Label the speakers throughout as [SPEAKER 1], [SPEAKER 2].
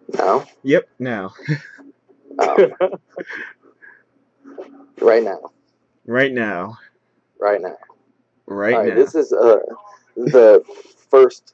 [SPEAKER 1] Now?
[SPEAKER 2] Yep, now.
[SPEAKER 1] Oh, right now.
[SPEAKER 2] Right now.
[SPEAKER 1] Right now.
[SPEAKER 2] Right
[SPEAKER 1] All right,
[SPEAKER 2] now.
[SPEAKER 1] this is the first,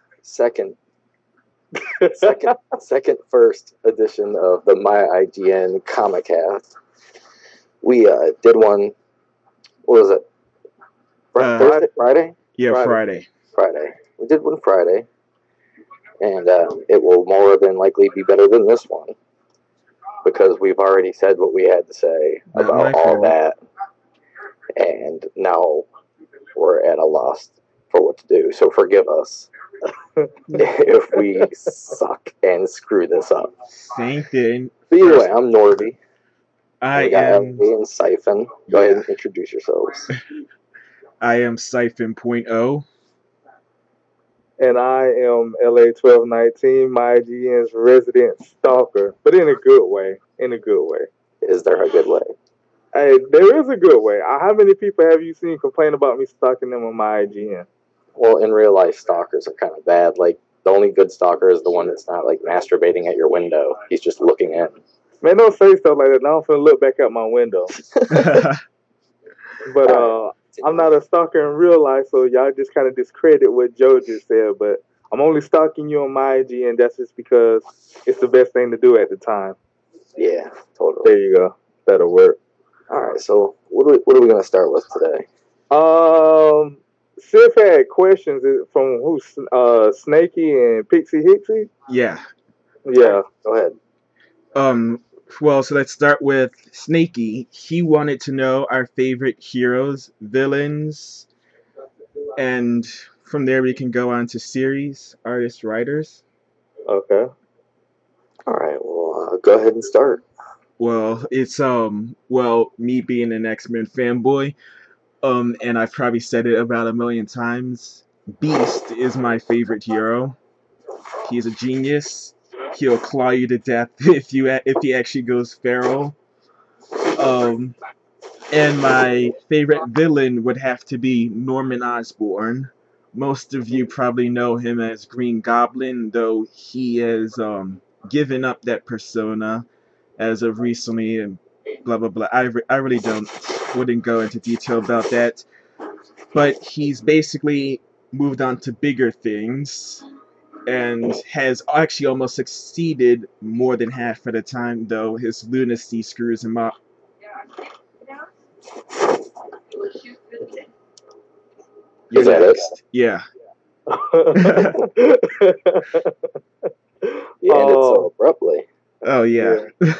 [SPEAKER 1] first edition of the My IGN Comic Cast. We did one. What was it? Thursday, Friday,
[SPEAKER 2] Yeah, Friday.
[SPEAKER 1] Friday. We did one Friday, and it will more than likely be better than this one because we've already said what we had to say
[SPEAKER 2] Not
[SPEAKER 1] about
[SPEAKER 2] my
[SPEAKER 1] all
[SPEAKER 2] fault.
[SPEAKER 1] that, and now we're at a loss for what to do. So forgive us if we suck and screw this up.
[SPEAKER 2] Same thing.
[SPEAKER 1] But either way, I'm Norby.
[SPEAKER 2] I
[SPEAKER 1] We got
[SPEAKER 2] am.
[SPEAKER 1] LA and Siphon. Go ahead and introduce yourselves.
[SPEAKER 2] I am Siphon.0.
[SPEAKER 3] And I am LA 1219, my GN's resident stalker, but in a good way. In a good way.
[SPEAKER 1] Is there a good way?
[SPEAKER 3] Hey, there is a good way. How many people have you seen complain about me stalking them on my IGN?
[SPEAKER 1] Well, in real life, stalkers are kind of bad. Like, the only good stalker is the one that's not, like, masturbating at your window. He's just looking in.
[SPEAKER 3] Man, don't say stuff like that. Now I'm finna look back out my window. But I'm not a stalker in real life, so y'all just kind of discredit what Joe just said. But I'm only stalking you on my IG, and that's just because it's the best thing to do at the time.
[SPEAKER 1] Yeah, totally.
[SPEAKER 3] There you go. That'll work.
[SPEAKER 1] All right, so what are we going to start with today?
[SPEAKER 3] Sif had questions from who? Snaky and Pixie Hixie?
[SPEAKER 2] Yeah.
[SPEAKER 3] Yeah.
[SPEAKER 1] Go ahead.
[SPEAKER 2] Well, so let's start with Snaky. He wanted to know our favorite heroes, villains, and from there we can go on to series, artists, writers.
[SPEAKER 3] Okay.
[SPEAKER 1] All right, well, go ahead and start.
[SPEAKER 2] Well, it's me being an X-Men fanboy, and I've probably said it about a million times. Beast is my favorite hero. He's a genius. He'll claw you to death if he actually goes feral. Um, and my favorite villain would have to be Norman Osborn. Most of you probably know him as Green Goblin, though he has given up that persona as of recently, and blah blah blah. I really wouldn't go into detail about that, but he's basically moved on to bigger things and has actually almost succeeded more than half of the time, though his lunacy screws him up. You're
[SPEAKER 1] Is that
[SPEAKER 2] next. Yeah.
[SPEAKER 1] Yeah, ended so abruptly.
[SPEAKER 2] Oh yeah.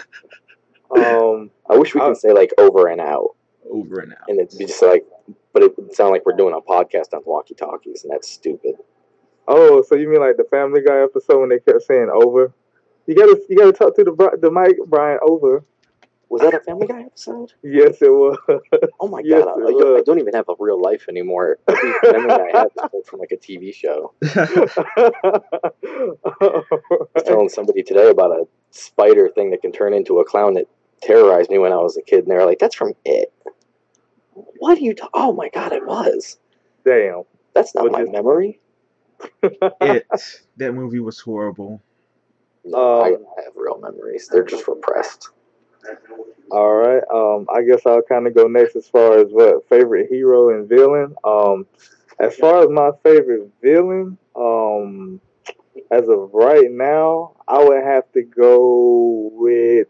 [SPEAKER 1] I wish we could say like over and out.
[SPEAKER 2] Over and out.
[SPEAKER 1] And it'd be just like, but it would sound like we're doing a podcast on walkie-talkies, and that's stupid.
[SPEAKER 3] Oh, so you mean like the Family Guy episode when they kept saying over? You gotta talk to the mic, Brian. Over.
[SPEAKER 1] Was that a Family Guy episode?
[SPEAKER 3] Yes, it was.
[SPEAKER 1] Oh my god, I don't even have a real life anymore. Every Family Guy I have is pulled from like a TV show. I was telling somebody today about a spider thing that can turn into a clown that terrorized me when I was a kid, and they were like, "That's from It." What are you? Oh my god, it was.
[SPEAKER 3] Damn,
[SPEAKER 1] that's not my memory.
[SPEAKER 2] That movie was horrible.
[SPEAKER 1] No, I have real memories. They're just repressed.
[SPEAKER 3] All right. I guess I'll kind of go next as far as what favorite hero and villain. As far as my favorite villain, as of right now, I would have to go with.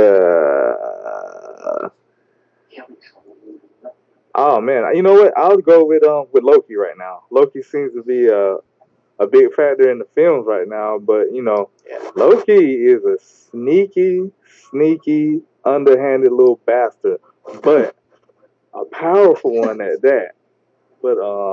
[SPEAKER 3] Oh man, you know what? I'll go with Loki right now. Loki seems to be a big factor in the films right now, but you know, Loki is a sneaky, underhanded little bastard, but a powerful one at that. But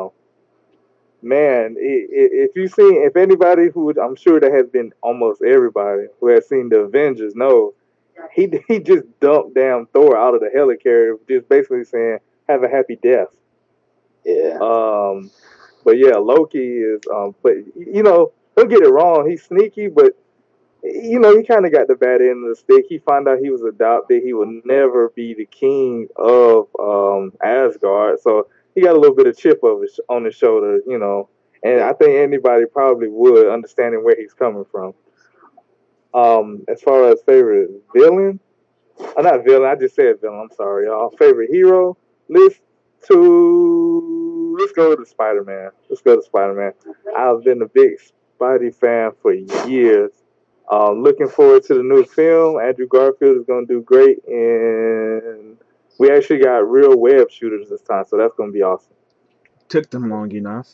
[SPEAKER 3] man, if anybody who I'm sure there has been almost everybody who has seen the Avengers know, he just dumped damn Thor out of the helicarrier, just basically saying, "Have a happy death."
[SPEAKER 1] Yeah.
[SPEAKER 3] But yeah, Loki is. But you know, don't get it wrong. He's sneaky, but you know, he kind of got the bad end of the stick. He found out he was adopted. He would never be the king of Asgard. So he got a little bit of chip on his shoulder, you know. And I think anybody probably would, understanding where he's coming from. As far as favorite villain, not villain. I just said villain. I'm sorry, y'all. Favorite hero. Let's let's go to Spider Man. Let's go to Spider Man. I've been a big Spidey fan for years. Looking forward to the new film. Andrew Garfield is going to do great, and we actually got real web shooters this time, so that's going to be awesome.
[SPEAKER 2] Took them long enough.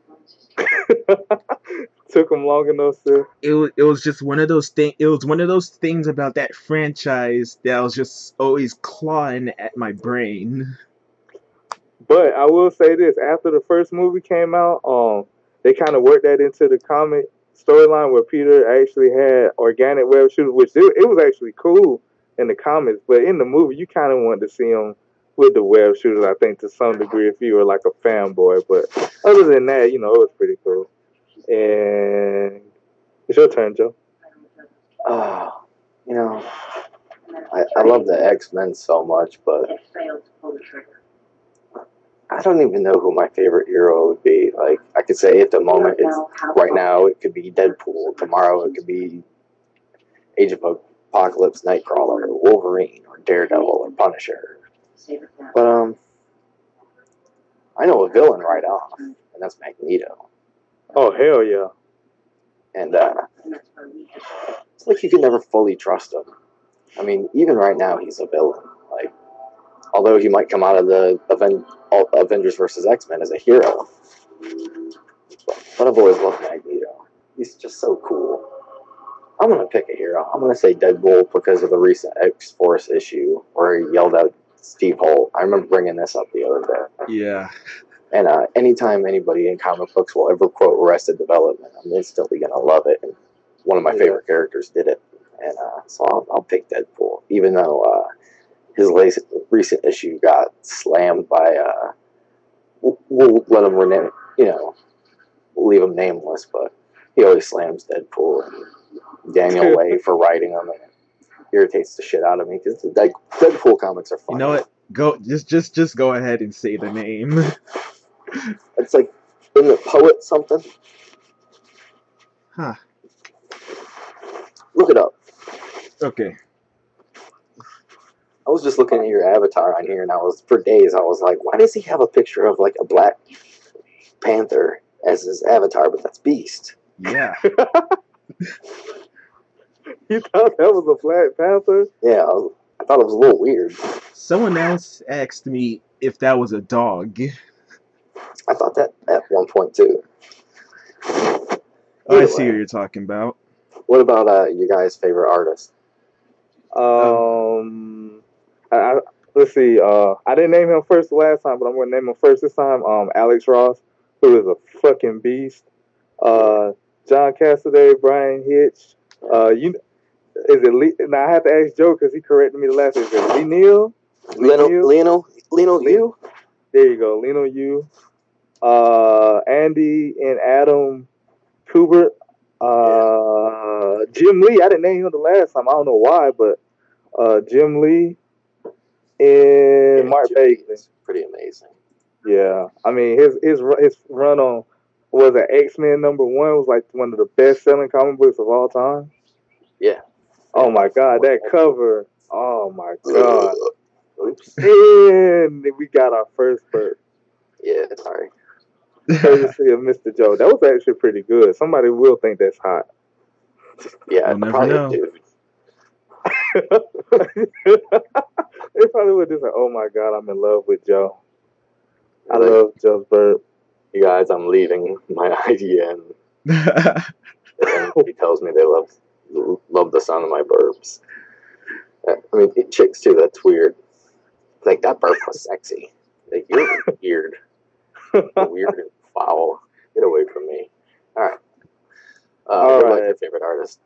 [SPEAKER 3] Took them long enough, sir.
[SPEAKER 2] It was just one of those things. It was one of those things about that franchise that was just always clawing at my brain.
[SPEAKER 3] But I will say this: after the first movie came out, they kind of worked that into the comic storyline where Peter actually had organic web shooters, which it was actually cool in the comics. But in the movie, you kind of wanted to see him with the web shooters. I think to some degree, if you were like a fanboy. But other than that, it was pretty cool. And it's your turn, Joe.
[SPEAKER 1] Oh, I love the X-Men so much, but I don't even know who my favorite hero would be. Like, I could say at the moment, right now, it could be Deadpool. Tomorrow, it could be Age of Apocalypse, Nightcrawler, or Wolverine, or Daredevil, or Punisher. But, I know a villain right off, and that's Magneto.
[SPEAKER 3] Oh, hell yeah.
[SPEAKER 1] And, it's like you can never fully trust him. I mean, even right now, he's a villain. Like, although he might come out of the Avengers vs. X-Men as a hero. But I've always loved Magneto. He's just so cool. I'm going to pick a hero. I'm going to say Deadpool because of the recent X-Force issue where he yelled out Steve Holt. I remember bringing this up the other day.
[SPEAKER 2] Yeah.
[SPEAKER 1] And anytime anybody in comic books will ever quote Arrested Development, I'm instantly going to love it. And one of my favorite characters did it. And so I'll pick Deadpool, even though his recent issue got slammed by, we'll let him rename, we'll leave him nameless, but he always slams Deadpool and Daniel Way for writing him, and it irritates the shit out of me because the Deadpool comics are fun.
[SPEAKER 2] You know what? Go just go ahead and say the name.
[SPEAKER 1] It's like, isn't it Poet something?
[SPEAKER 2] Huh.
[SPEAKER 1] Look it up.
[SPEAKER 2] Okay.
[SPEAKER 1] I was just looking at your avatar on here, and for days, I was like, why does he have a picture of, like, a Black Panther as his avatar, but that's Beast?
[SPEAKER 2] Yeah.
[SPEAKER 3] You thought that was a Black Panther?
[SPEAKER 1] Yeah, I thought it was a little weird.
[SPEAKER 2] Someone else asked me if that was a dog.
[SPEAKER 1] I thought that at one point, too.
[SPEAKER 2] I see what you're talking about.
[SPEAKER 1] What about your guys' favorite artist?
[SPEAKER 3] Let's see. I didn't name him first the last time, but I'm going to name him first this time. Alex Ross, who is a fucking beast. John Cassaday, Brian Hitch. Is it Lee? Now I have to ask Joe because he corrected me the last time. Is it Lee Neal?
[SPEAKER 1] Leno Yu?
[SPEAKER 3] There you go, Leno Yu. Andy and Adam Kubert. Jim Lee. I didn't name him the last time. I don't know why, but Jim Lee and Mark Bagley.
[SPEAKER 1] Pretty amazing.
[SPEAKER 3] Yeah, I mean his run on was an X-Men #1 was like one of the best selling comic books of all time.
[SPEAKER 1] Yeah.
[SPEAKER 3] Oh my God, that cover! Oh my God. Oops. And we got our first burp.
[SPEAKER 1] Yeah, sorry.
[SPEAKER 3] Courtesy of Mr. Joe. That was actually pretty good. Somebody will think that's hot.
[SPEAKER 1] Yeah,
[SPEAKER 2] we'll never know.
[SPEAKER 3] They probably would just say, "Oh my God, I'm in love with Joe. I love Joe's burp."
[SPEAKER 1] You guys, I'm leaving my IGN. And he tells me they love the sound of my burps. I mean, chicks too. That's weird. Like, that burp was sexy. Like, you're weird. Weird and foul. Get away from me. All right. What about your favorite artist?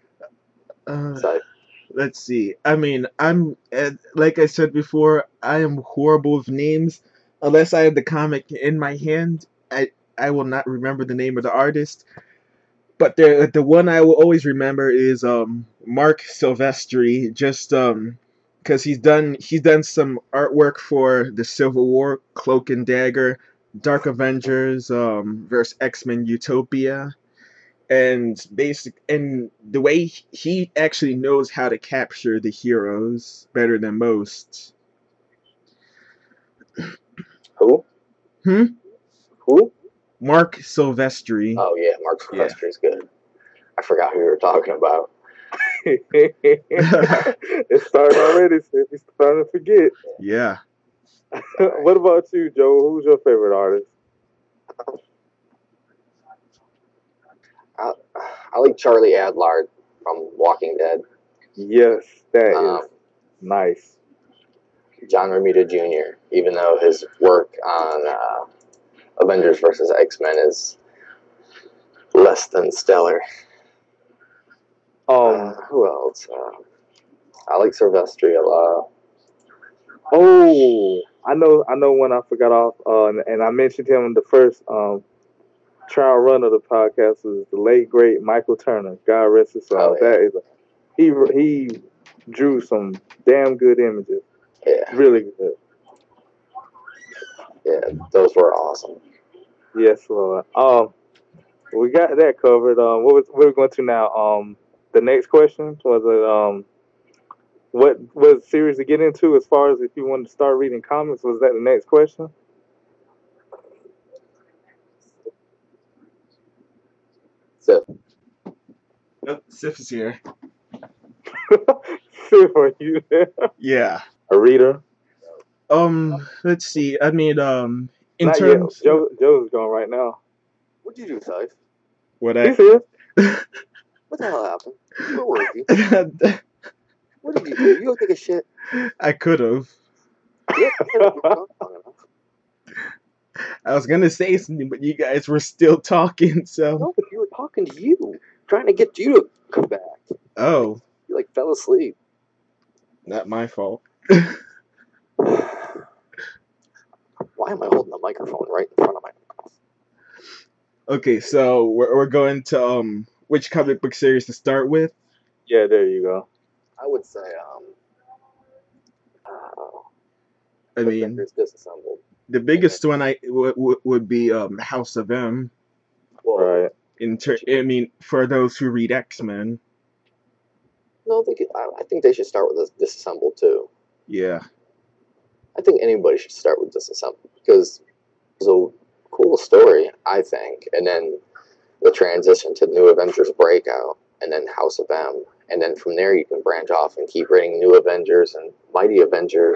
[SPEAKER 2] Let's see. I mean, I'm like I said before, I am horrible with names. Unless I have the comic in my hand, I will not remember the name of the artist. But the one I will always remember is Mark Silvestri, just because he's done some artwork for the Civil War, Cloak and Dagger, Dark Avengers versus X-Men Utopia, and the way he actually knows how to capture the heroes better than most.
[SPEAKER 1] Who?
[SPEAKER 2] Hmm?
[SPEAKER 1] Who?
[SPEAKER 2] Mark Silvestri.
[SPEAKER 1] Oh yeah, Mark
[SPEAKER 2] Yeah.
[SPEAKER 1] Silvestri is good. I forgot who you were talking about.
[SPEAKER 3] It's starting already. So he's starting to forget.
[SPEAKER 2] Yeah.
[SPEAKER 3] What about you, Joe? Who's your favorite artist?
[SPEAKER 1] I like Charlie Adlard from Walking Dead.
[SPEAKER 3] Yes, that
[SPEAKER 1] Um,
[SPEAKER 3] is nice.
[SPEAKER 1] John Romita Jr. Even though his work on Avengers versus X-Men is less than stellar. Who else? I like Silvestri a lot.
[SPEAKER 3] Oh, I know one I forgot off, and I mentioned him in the first trial run of the podcast. Was the late great Michael Turner. God rest his soul.
[SPEAKER 1] Oh, yeah.
[SPEAKER 3] That is he drew some damn good images.
[SPEAKER 1] Yeah,
[SPEAKER 3] Really good.
[SPEAKER 1] yeah, those were awesome.
[SPEAKER 3] Yes, Lord. We got that covered. What we're going to now? The next question was what series to get into as far as if you wanted to start reading comics? Was that the next question?
[SPEAKER 1] So
[SPEAKER 2] Sif is here.
[SPEAKER 3] Sif, are you there?
[SPEAKER 2] Yeah.
[SPEAKER 3] A reader?
[SPEAKER 2] Let's see. I mean, in
[SPEAKER 3] Not
[SPEAKER 2] terms,
[SPEAKER 3] yet. Joe's going right now.
[SPEAKER 1] what'd you do, Sif?
[SPEAKER 2] what
[SPEAKER 3] He's here.
[SPEAKER 1] What the hell happened? Where were you? What did you do? You go take a shit.
[SPEAKER 2] I could have.
[SPEAKER 1] Yeah, you were gone long enough.
[SPEAKER 2] I was gonna say something, but you guys were still talking, so.
[SPEAKER 1] No, but you were talking to you, trying to get you to come back.
[SPEAKER 2] Oh,
[SPEAKER 1] You like fell asleep.
[SPEAKER 2] not my fault.
[SPEAKER 1] Why am I holding the microphone right in front of my mouth?
[SPEAKER 2] Okay, so we're going to which comic book series to start with?
[SPEAKER 3] Yeah, there you go.
[SPEAKER 1] I would say
[SPEAKER 2] I mean,
[SPEAKER 1] Avengers Disassembled.
[SPEAKER 2] the biggest one would be House of M.
[SPEAKER 1] Well,
[SPEAKER 3] Right.
[SPEAKER 2] I mean, for those who read X-Men.
[SPEAKER 1] no, I think they should start with Disassembled too.
[SPEAKER 2] Yeah.
[SPEAKER 1] I think anybody should start with Disassembled because it's a cool story, I think, and then the transition to New Avengers Breakout, and then House of M, and then from there you can branch off and keep reading New Avengers and Mighty Avengers,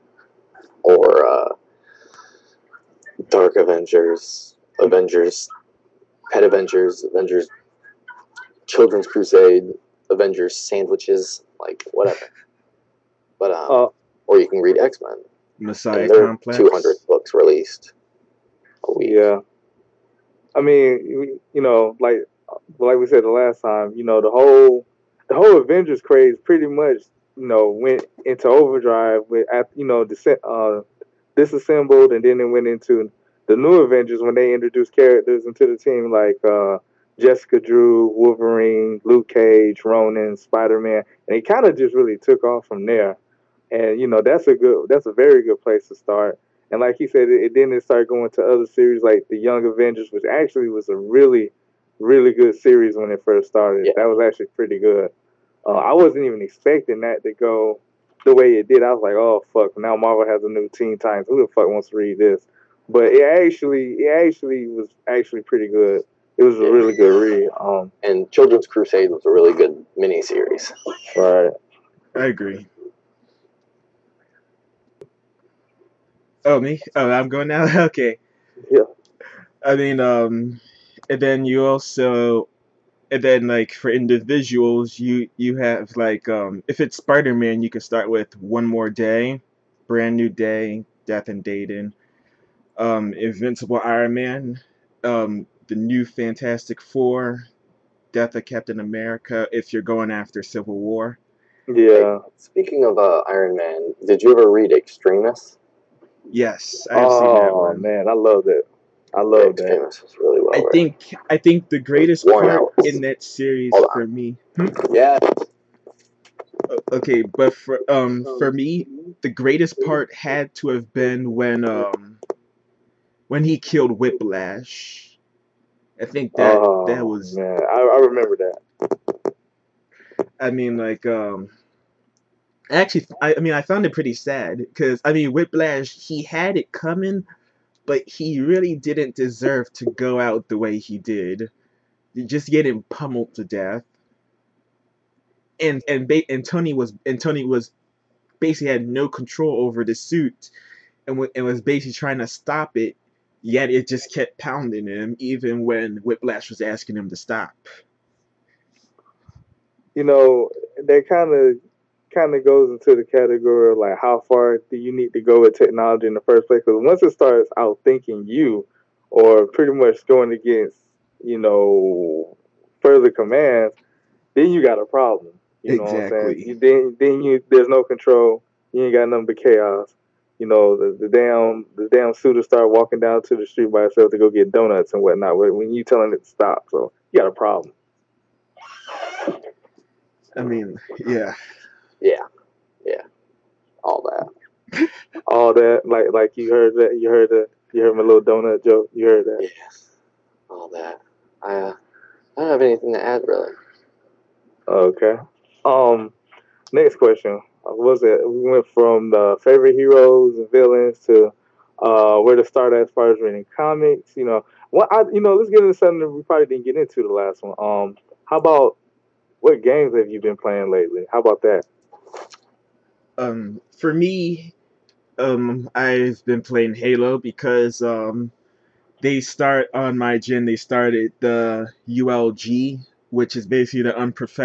[SPEAKER 1] or Dark Avengers, Avengers, Pet Avengers, Avengers, Children's Crusade, Avengers Sandwiches, like whatever. But or you can read X-Men.
[SPEAKER 2] Messiah
[SPEAKER 1] and there are
[SPEAKER 2] Complex.
[SPEAKER 1] 200 books released a week.
[SPEAKER 3] Yeah. I mean, like we said the last time, the whole Avengers craze pretty much, went into overdrive with Disassembled, and then it went into the new Avengers when they introduced characters into the team like Jessica Drew, Wolverine, Luke Cage, Ronan, Spider-Man, and it kind of just really took off from there. And that's a very good place to start. And like he said, it started going to other series like the Young Avengers, which actually was a really, really good series when it first started.
[SPEAKER 1] Yeah.
[SPEAKER 3] That was actually pretty good. I wasn't even expecting that to go the way it did. I was like, oh fuck, now Marvel has a new Teen Titans. Who the fuck wants to read this? But it actually was actually pretty good. It was a really good read.
[SPEAKER 1] And Children's Crusade was a really good miniseries.
[SPEAKER 3] Right.
[SPEAKER 2] I agree. Oh, me? Oh, I'm going now? Okay.
[SPEAKER 3] Yeah.
[SPEAKER 2] I mean, and then you also, and then like for individuals, you have like, if it's Spider-Man, you can start with One More Day, Brand New Day, Death and Dayton, Invincible Iron Man, the new Fantastic Four, Death of Captain America, if you're going after Civil War.
[SPEAKER 3] Yeah.
[SPEAKER 1] Speaking of Iron Man, did you ever read Extremis?
[SPEAKER 2] Yes, I've seen that
[SPEAKER 3] Oh
[SPEAKER 2] one.
[SPEAKER 3] man, I loved it. I loved that.
[SPEAKER 1] Extremis was really well written.
[SPEAKER 2] I think the greatest
[SPEAKER 1] Warren
[SPEAKER 2] part
[SPEAKER 1] Ellis.
[SPEAKER 2] in that series
[SPEAKER 1] Hold on.
[SPEAKER 2] for me.
[SPEAKER 1] Yeah.
[SPEAKER 2] Okay, but for me, the greatest part had to have been when he killed Whiplash. I think that
[SPEAKER 3] Oh
[SPEAKER 2] was.
[SPEAKER 3] man, I remember that.
[SPEAKER 2] I mean, like, actually, I mean, I found it pretty sad because I mean, Whiplash, he had it coming, but he really didn't deserve to go out the way he did. Just getting pummeled to death, and Tony was basically had no control over the suit, and was basically trying to stop it. Yet it just kept pounding him, even when Whiplash was asking him to stop.
[SPEAKER 3] You know, that kind of goes into the category of like how far do you need to go with technology in the first place? Because once it starts outthinking you, or pretty much going against, you know, further commands, then you got a problem. You know what I'm saying?
[SPEAKER 2] Exactly.
[SPEAKER 3] Then you there's no control. You ain't got nothing but chaos. You know, the damn suitor start walking down to the street by itself to go get donuts and whatnot. When you telling it to stop, so you got a problem.
[SPEAKER 2] I mean, yeah.
[SPEAKER 1] Yeah, yeah, all that.
[SPEAKER 3] All that, like you heard that, you heard my little donut joke. You heard that.
[SPEAKER 1] Yes, all that. I don't have anything to add really.
[SPEAKER 3] Okay. Um. Next question. Was it? We went from the favorite heroes and villains to where to start as far as reading comics. You know, let's get into something that we probably didn't get into the last one. How about what games have you been playing lately? How about that?
[SPEAKER 2] For me, I've been playing Halo because they start on my gen. They started the ULG, which is basically the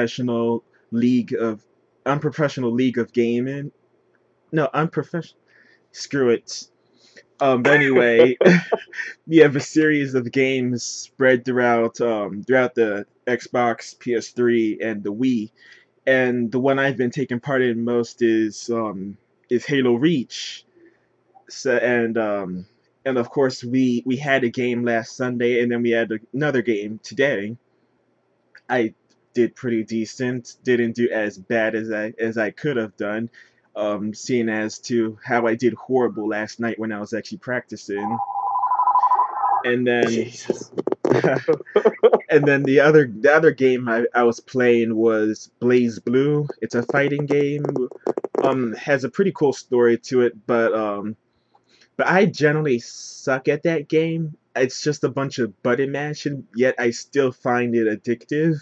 [SPEAKER 2] unprofessional league of gaming. No, unprofessional. Screw it. But anyway, we have a series of games spread throughout the Xbox, PS3, and the Wii. And the one I've been taking part in most is Halo Reach. So and of course we had a game last Sunday, and then we had another game today. I did pretty decent. Didn't do as bad as I could have done. Seeing as to how I did horrible last night when I was actually practicing. And then
[SPEAKER 1] Jesus.
[SPEAKER 2] and then the other game I was playing was Blaze Blue. It's a fighting game. Has a pretty cool story to it, but I generally suck at that game. It's just a bunch of button mashing, yet I still find it addictive.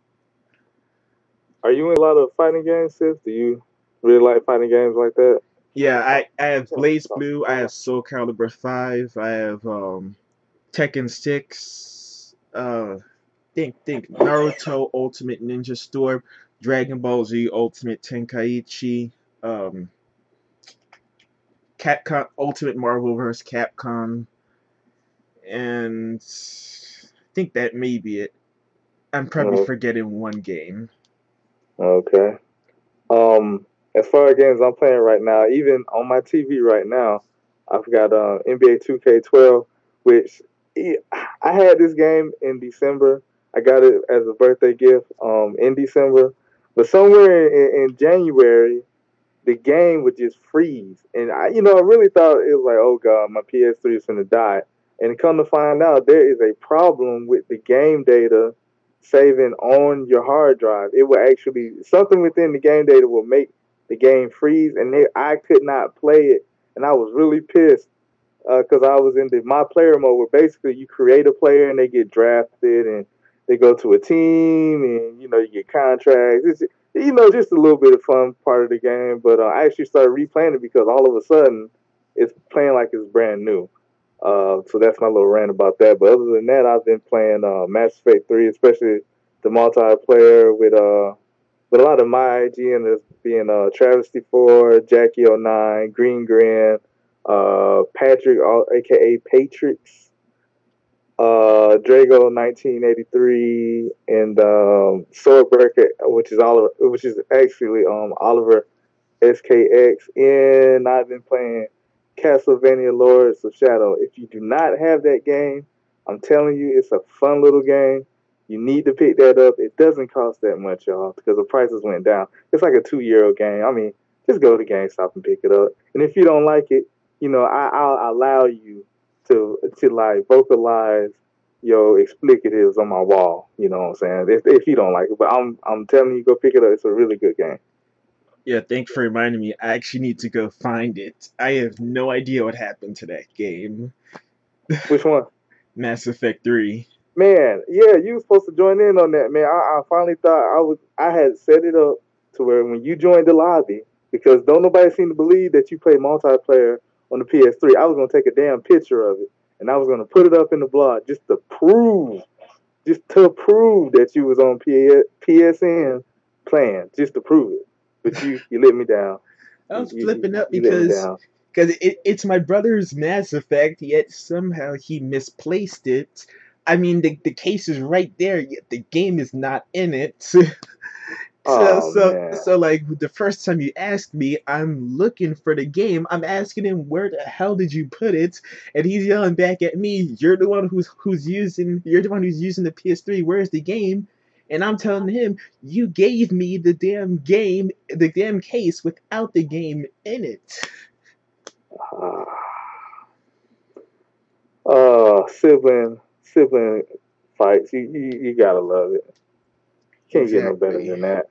[SPEAKER 3] Are you in a lot of fighting games, sis? Do you really like fighting games like that?
[SPEAKER 2] Yeah, I have
[SPEAKER 1] So,
[SPEAKER 2] Blaze Blue, I have Soul Calibur 5, I have Tekken 6, think Naruto Ultimate Ninja Storm, Dragon Ball Z Ultimate Tenkaichi, um, Capcom Ultimate Marvel vs. Capcom, and I think that may be it. I'm probably
[SPEAKER 3] Uh,
[SPEAKER 2] forgetting one game.
[SPEAKER 3] okay. As far as games I'm playing right now, even on my TV right now, I've got NBA 2K12, which I had this game in December. I got it as a birthday gift in December, but somewhere in January, the game would just freeze, and I really thought it was like, oh god, my PS3 is gonna die. And come to find out, there is a problem with the game data saving on your hard drive. It will actually something within the game data will make the game freeze, and I could not play it, and I was really pissed because I was in the my player mode where basically you create a player and they get drafted and they go to a team and you get contracts. It's just a little bit of fun part of the game. But I actually started replaying it because all of a sudden it's playing like it's brand new. So that's my little rant about that. But other than that, I've been playing Mass Effect 3, especially the multiplayer with a lot of my IG and there's being Travesty 4, Jackie '09, Green Grand, Patrick, aka Patrix, Drago 1983, and Swordbreaker, which is actually Oliver SKX. And I've been playing Castlevania Lords of Shadow. If you do not have that game, I'm telling you, it's a fun little game. You need to pick that up. It doesn't cost that much, y'all, because the prices went down. It's like a €2 game. I mean, just go to GameStop and pick it up. And if you don't like it, I'll allow you to like vocalize your explicatives on my wall. You know what I'm saying? If you don't like it, but I'm telling you, go pick it up. It's a really good game.
[SPEAKER 2] Yeah, thanks for reminding me. I actually need to go find it. I have no idea what happened to that game.
[SPEAKER 3] Which one?
[SPEAKER 2] Mass Effect 3.
[SPEAKER 3] Man, yeah, you were supposed to join in on that, man. I finally thought I had set it up to where when you joined the lobby, because don't nobody seem to believe that you play multiplayer on the PS3. I was gonna take a damn picture of it and I was gonna put it up in the blog just to prove that you was on PSN playing, just to prove it. But you let me down.
[SPEAKER 2] I was
[SPEAKER 3] You,
[SPEAKER 2] flipping up
[SPEAKER 3] you let me
[SPEAKER 2] because
[SPEAKER 3] down.
[SPEAKER 2] it's my brother's Mass Effect, yet somehow he misplaced it. I mean, the case is right there, yet the game is not in it. So,
[SPEAKER 3] Oh
[SPEAKER 2] so,
[SPEAKER 3] man.
[SPEAKER 2] so, like the first time you asked me, I'm looking for the game. I'm asking him, where the hell did you put it? And he's yelling back at me, you're the one who's using the PS3. Where's the game? And I'm telling him, you gave me the damn game, the damn case without the game in it.
[SPEAKER 3] Uh, sibling fights. You gotta love it. Can't get no better
[SPEAKER 2] Exactly.
[SPEAKER 3] than that.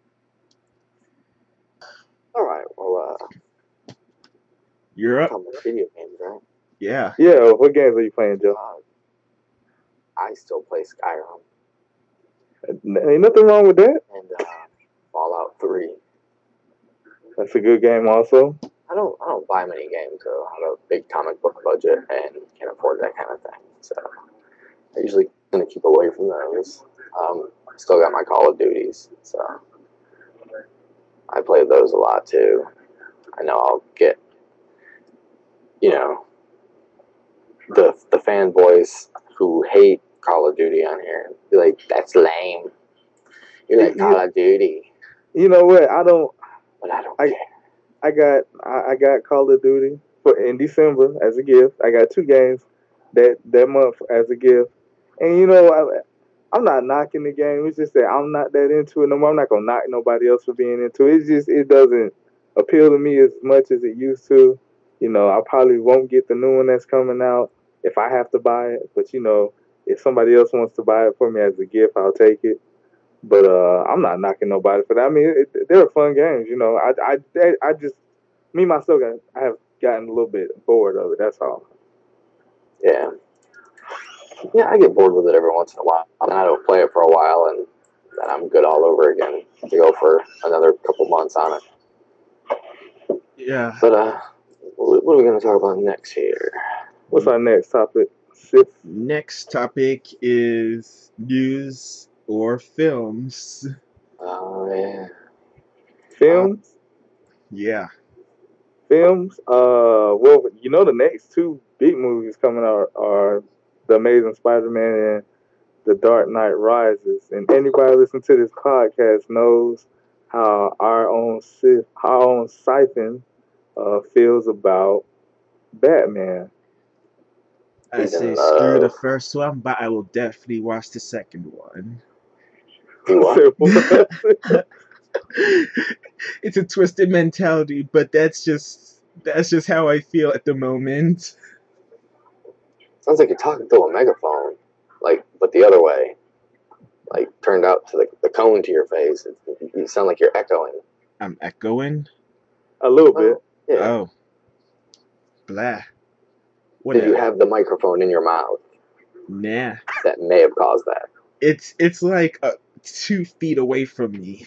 [SPEAKER 1] All right. Well,
[SPEAKER 2] You're up.
[SPEAKER 1] talking about video games, right?
[SPEAKER 2] Yeah.
[SPEAKER 3] Yeah, what games are you playing, Joe?
[SPEAKER 1] I still play Skyrim
[SPEAKER 3] Ain't nothing wrong with that.
[SPEAKER 1] and Fallout 3.
[SPEAKER 3] That's a good game, also.
[SPEAKER 1] I don't buy many games, so I have a big comic book budget and can't afford that kind of thing. So I usually gonna keep away from those. Still got my Call of Duties, so I play those a lot too. I know I'll get, you know, the fanboys who hate Call of Duty on here be like, "That's lame. You like Call of Duty?"
[SPEAKER 3] You know what? I don't.
[SPEAKER 1] But I don't care.
[SPEAKER 3] I got Call of Duty for in December as a gift. I got 2 games that month as a gift, and you know I'm not knocking the game. It's just that I'm not that into it no more. I'm not gonna knock nobody else for being into it. It's just it doesn't appeal to me as much as it used to. You know, I probably won't get the new one that's coming out if I have to buy it. But you know, if somebody else wants to buy it for me as a gift, I'll take it. But I'm not knocking nobody for that. I mean, they're fun games. You know, I just me myself, I have gotten a little bit bored of it. That's all.
[SPEAKER 1] Yeah. Yeah, I get bored with it every once in a while. And I don't play it for a while, and then I'm good all over again to go for another couple months on it.
[SPEAKER 2] Yeah.
[SPEAKER 1] But what are we going to talk about next here?
[SPEAKER 3] What's our next topic? Sif?
[SPEAKER 2] Next topic is news or films.
[SPEAKER 1] Oh yeah,
[SPEAKER 3] Films.
[SPEAKER 2] Yeah.
[SPEAKER 3] Films. Well, you know, the next 2 big movies coming out are The Amazing Spider-Man and The Dark Knight Rises. And anybody listening to this podcast knows how our own Siphon feels about Batman.
[SPEAKER 2] I
[SPEAKER 1] he's
[SPEAKER 2] say
[SPEAKER 1] in
[SPEAKER 2] screw the
[SPEAKER 1] love.
[SPEAKER 2] first one, but I will definitely watch the second one. It's a twisted mentality, but that's just how I feel at the moment.
[SPEAKER 1] Sounds like you're talking through a megaphone, like, but the other way, like turned out to the cone to your face. You sound like you're echoing.
[SPEAKER 2] I'm echoing.
[SPEAKER 3] A little bit.
[SPEAKER 1] Yeah.
[SPEAKER 2] Oh, blah.
[SPEAKER 1] Did you
[SPEAKER 2] Whatever.
[SPEAKER 1] have the microphone in your mouth?
[SPEAKER 2] Nah.
[SPEAKER 1] That may have caused that.
[SPEAKER 2] It's like 2 feet away from me.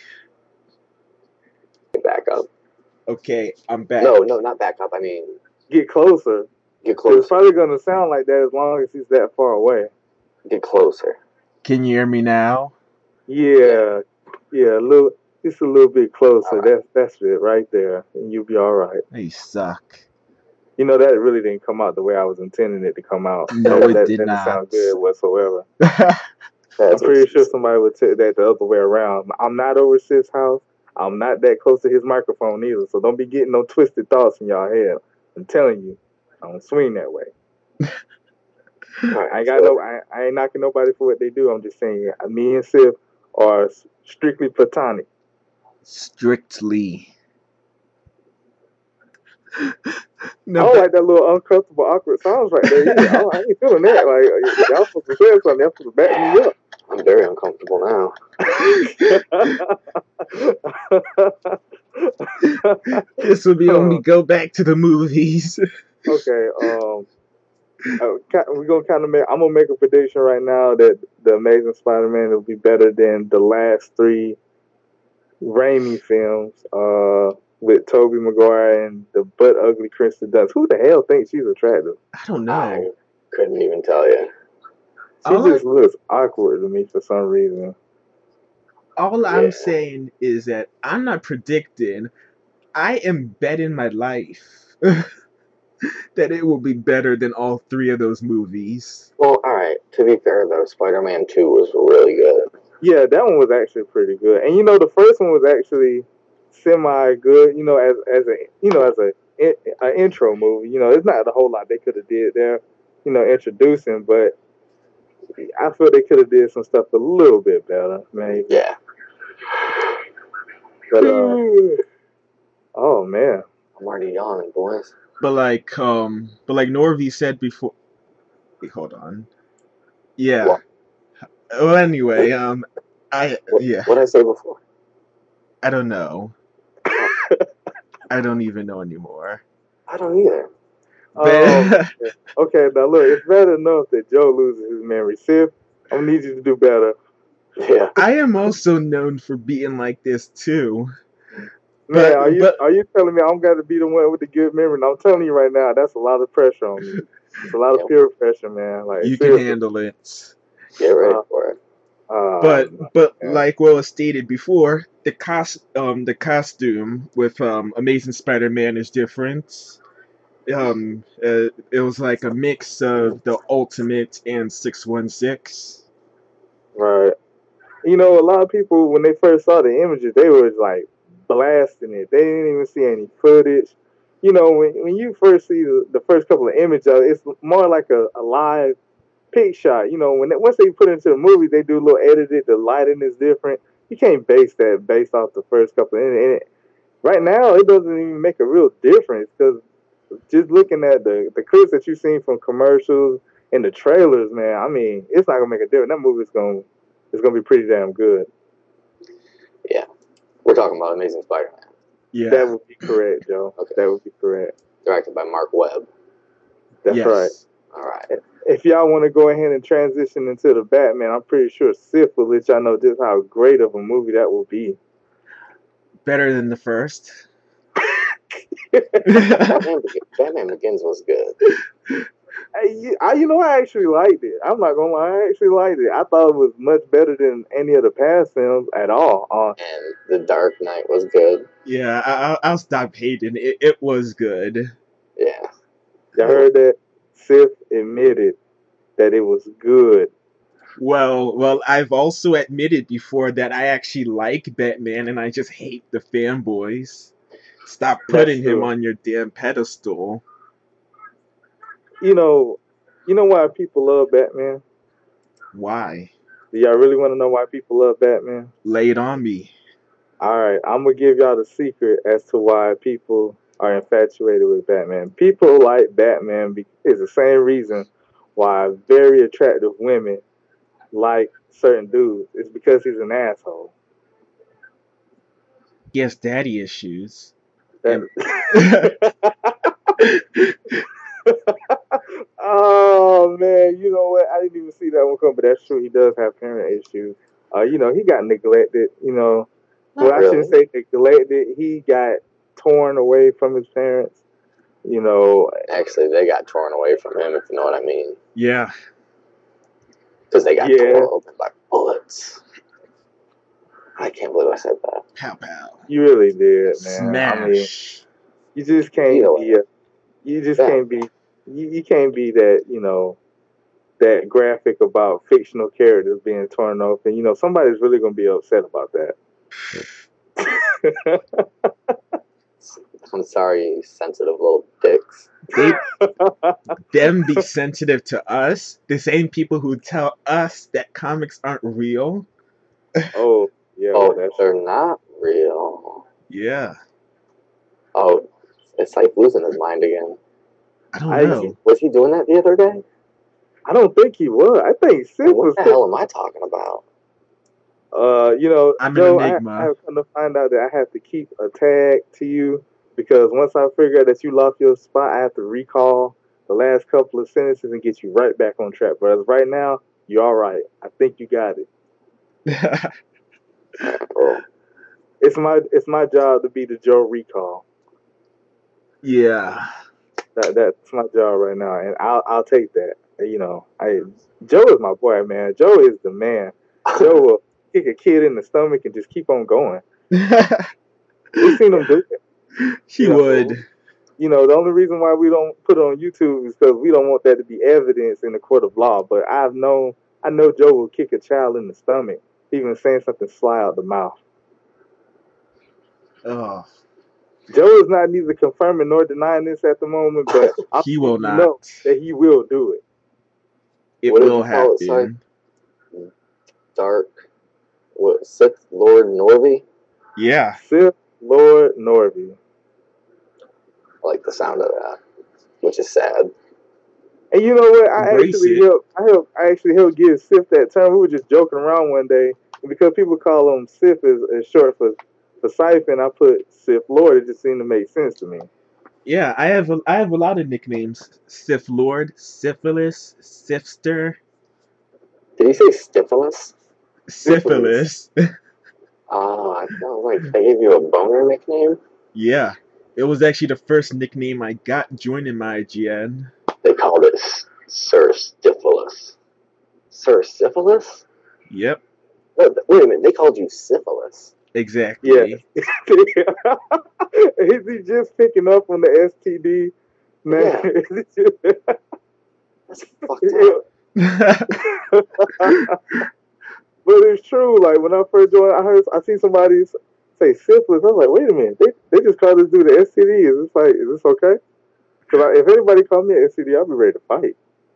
[SPEAKER 1] Back up.
[SPEAKER 2] Okay, I'm back.
[SPEAKER 1] No, not back up. I mean,
[SPEAKER 3] Get closer.
[SPEAKER 1] get closer.
[SPEAKER 3] It's probably gonna sound like that as long as he's that far away.
[SPEAKER 1] Get closer.
[SPEAKER 2] Can you hear me now?
[SPEAKER 3] Yeah, just a little bit closer. Right. That's it right there, and you'll be all right.
[SPEAKER 2] You suck.
[SPEAKER 3] You know that really didn't come out the way I was intending it to come out.
[SPEAKER 2] No, it
[SPEAKER 3] that
[SPEAKER 2] did
[SPEAKER 3] didn't
[SPEAKER 2] not
[SPEAKER 3] sound good whatsoever. I'm pretty sure somebody would say that the other way around. I'm not over Sif's house. I'm not that close to his microphone either. So don't be getting no twisted thoughts in y'all head. I'm telling you, I don't swing that way. I ain't knocking nobody for what they do. I'm just saying, me and Sif are strictly platonic.
[SPEAKER 2] Strictly.
[SPEAKER 3] I
[SPEAKER 2] No,
[SPEAKER 3] don't
[SPEAKER 2] but
[SPEAKER 3] like that little uncomfortable, awkward sounds right there either. I ain't feeling that. Like y'all supposed to say something. Y'all supposed to back me up.
[SPEAKER 1] I'm very uncomfortable now.
[SPEAKER 2] this will be when we go back to the movies.
[SPEAKER 3] Okay. We're gonna kind of make. I'm gonna make a prediction right now that the Amazing Spider-Man will be better than the last three Raimi films. With Tobey Maguire and the butt ugly Kristen Dunst. Who the hell thinks she's attractive?
[SPEAKER 2] I don't
[SPEAKER 1] I
[SPEAKER 2] know.
[SPEAKER 1] couldn't even tell you.
[SPEAKER 3] She
[SPEAKER 2] All
[SPEAKER 3] just looks awkward to me for some reason.
[SPEAKER 2] all
[SPEAKER 1] Yeah.
[SPEAKER 2] I'm saying is that I'm not predicting. I am betting my life that it will be better than all three of those movies.
[SPEAKER 1] Well, all right. To be fair, though, Spider-Man 2 was really good.
[SPEAKER 3] Yeah, that one was actually pretty good. And the first one was actually semi good. As an intro movie. It's not a whole lot they could have did there. Introducing, but I feel they could have did some stuff a little bit better, maybe.
[SPEAKER 1] Yeah.
[SPEAKER 3] But oh man,
[SPEAKER 1] I'm already yawning, boys.
[SPEAKER 2] But like Norvi said before. Wait, hold on. Yeah.
[SPEAKER 1] What?
[SPEAKER 2] Well, anyway, yeah.
[SPEAKER 1] What did I say before?
[SPEAKER 2] I don't know. I don't even know anymore.
[SPEAKER 1] I don't either.
[SPEAKER 2] But
[SPEAKER 3] okay. Now look, it's bad enough that Joe loses his memory. Sif, I'm gonna need you to do better.
[SPEAKER 1] Yeah.
[SPEAKER 2] I am also known for being like this too.
[SPEAKER 3] Man,
[SPEAKER 2] But
[SPEAKER 3] are you telling me I'm gonna be the one with the good memory? And I'm telling you right now, that's a lot of pressure on me. It's a lot of peer pressure, man. Like
[SPEAKER 2] you can
[SPEAKER 3] seriously.
[SPEAKER 2] handle it.
[SPEAKER 1] Get ready for it.
[SPEAKER 2] But
[SPEAKER 3] Yeah.
[SPEAKER 2] like what was stated before, the costume with Amazing Spider-Man is different. It was like a mix of the Ultimate and 616.
[SPEAKER 3] Right. A lot of people when they first saw the images, they were like blasting it. They didn't even see any footage. When you first see the first couple of images, it's more like a live pic shot. Once they put it into the movie, they do a little edited. The lighting is different. You can't base that based off the first couple. And right now, it doesn't even make a real difference because just looking at the clips that you've seen from commercials and the trailers, man. I mean, it's not gonna make a difference. That movie's gonna be pretty damn good.
[SPEAKER 1] Yeah. We're talking about Amazing Spider-Man.
[SPEAKER 2] Yeah.
[SPEAKER 3] That would be correct, Joe.
[SPEAKER 1] Okay.
[SPEAKER 3] That would be correct.
[SPEAKER 1] Directed by Mark Webb.
[SPEAKER 3] That's
[SPEAKER 2] Yes.
[SPEAKER 3] right.
[SPEAKER 1] All right.
[SPEAKER 3] If y'all want to go ahead and transition into the Batman, I'm pretty sure Sif will let y'all know just how great of a movie that will be.
[SPEAKER 2] Better than the first.
[SPEAKER 1] Batman Begins was good.
[SPEAKER 3] I actually liked it. I'm not gonna lie, I actually liked it. I thought it was much better than any of the past films at all.
[SPEAKER 1] And The Dark Knight was good.
[SPEAKER 2] Yeah, I'll stop hating. It was good.
[SPEAKER 1] Yeah.
[SPEAKER 3] I heard that Sif admitted that it was good.
[SPEAKER 2] Well, I've also admitted before that I actually like Batman and I just hate the fanboys. Stop putting him on your damn pedestal.
[SPEAKER 3] You know why people love Batman?
[SPEAKER 2] Why?
[SPEAKER 3] Do y'all really want to know why people love Batman?
[SPEAKER 2] Lay it on me.
[SPEAKER 3] All right, I'm gonna give y'all the secret as to why people are infatuated with Batman. People like Batman is the same reason why very attractive women like certain dudes. It's because he's an asshole.
[SPEAKER 2] He has daddy issues.
[SPEAKER 3] Oh man, you know what? I didn't even see that one come, but that's true. He does have parent issues. He got neglected. Well, I shouldn't say neglected. He got torn away from his parents.
[SPEAKER 1] Actually, they got torn away from him, if you know what I mean.
[SPEAKER 2] Yeah.
[SPEAKER 1] Because they got torn open by bullets. I can't believe I said that.
[SPEAKER 2] Pow pow.
[SPEAKER 3] You really did, man.
[SPEAKER 2] Smash.
[SPEAKER 3] I mean, you just can't be. You just can't be. You can't be that. That graphic about fictional characters being torn open. Somebody's really gonna be upset about that.
[SPEAKER 1] I'm sorry, you sensitive little dicks.
[SPEAKER 2] Them be sensitive to us, the same people who tell us that comics aren't real.
[SPEAKER 3] Oh, yeah.
[SPEAKER 1] Oh, they're not real.
[SPEAKER 2] Yeah.
[SPEAKER 1] Oh, Is Syph losing his mind again?
[SPEAKER 2] I don't know.
[SPEAKER 1] Was he doing that the other day?
[SPEAKER 3] I don't think he was. I think Sif was.
[SPEAKER 1] What the hell am I talking about?
[SPEAKER 2] I'm
[SPEAKER 3] Joe,
[SPEAKER 2] an enigma.
[SPEAKER 3] I have come to find out that I have to keep a tag to you because once I figure out that you lost your spot, I have to recall the last couple of sentences and get you right back on track. But as right now, you're all right. I think you got it.
[SPEAKER 1] Well,
[SPEAKER 3] It's my job to be the Joe recall.
[SPEAKER 2] Yeah.
[SPEAKER 3] That's my job right now, and I'll take that. Joe is my boy, man. Joe is the man. Joe will kick a kid in the stomach and just keep on going. We've seen him do it.
[SPEAKER 2] He would.
[SPEAKER 3] The only reason why we don't put it on YouTube is because we don't want that to be evidence in the court of law. But I know Joe will kick a child in the stomach, even saying something sly out the mouth.
[SPEAKER 2] Oh.
[SPEAKER 3] Joe is not neither confirming nor denying this at the moment, but
[SPEAKER 2] He will not.
[SPEAKER 3] know that he will do it.
[SPEAKER 2] It
[SPEAKER 1] what
[SPEAKER 2] will
[SPEAKER 1] did you call it,
[SPEAKER 2] happen.
[SPEAKER 1] Sith Lord Norby?
[SPEAKER 2] Yeah.
[SPEAKER 3] Sith Lord Norby.
[SPEAKER 1] I like the sound of that, which is sad.
[SPEAKER 3] And you know what? I
[SPEAKER 2] Embrace
[SPEAKER 3] actually
[SPEAKER 2] it.
[SPEAKER 3] helped give Sith that term. We were just joking around one day, and because people call him Sith as short for Syph, and I put Sith Lord. It just seemed to make sense to me.
[SPEAKER 2] Yeah, I have a lot of nicknames. Sith Lord, Syphilis, Sifster.
[SPEAKER 1] Did he say Syphilis?
[SPEAKER 2] Syphilis.
[SPEAKER 1] I felt like they gave you a boner nickname.
[SPEAKER 2] Yeah. It was actually the first nickname I got joining my IGN.
[SPEAKER 1] They called it Sir Syphilis. Sir Syphilis?
[SPEAKER 2] Yep.
[SPEAKER 1] Wait a minute, they called you Syphilis.
[SPEAKER 2] Exactly.
[SPEAKER 3] Yeah. Is he just picking up on the STD? Man.
[SPEAKER 1] Yeah. That's fucked up.
[SPEAKER 3] But it's true. Like when I first joined, I seen somebody say syphilis. I was like, wait a minute, they just called this dude the STD. Is this okay? Because if anybody called me an STD, I'd be ready to fight.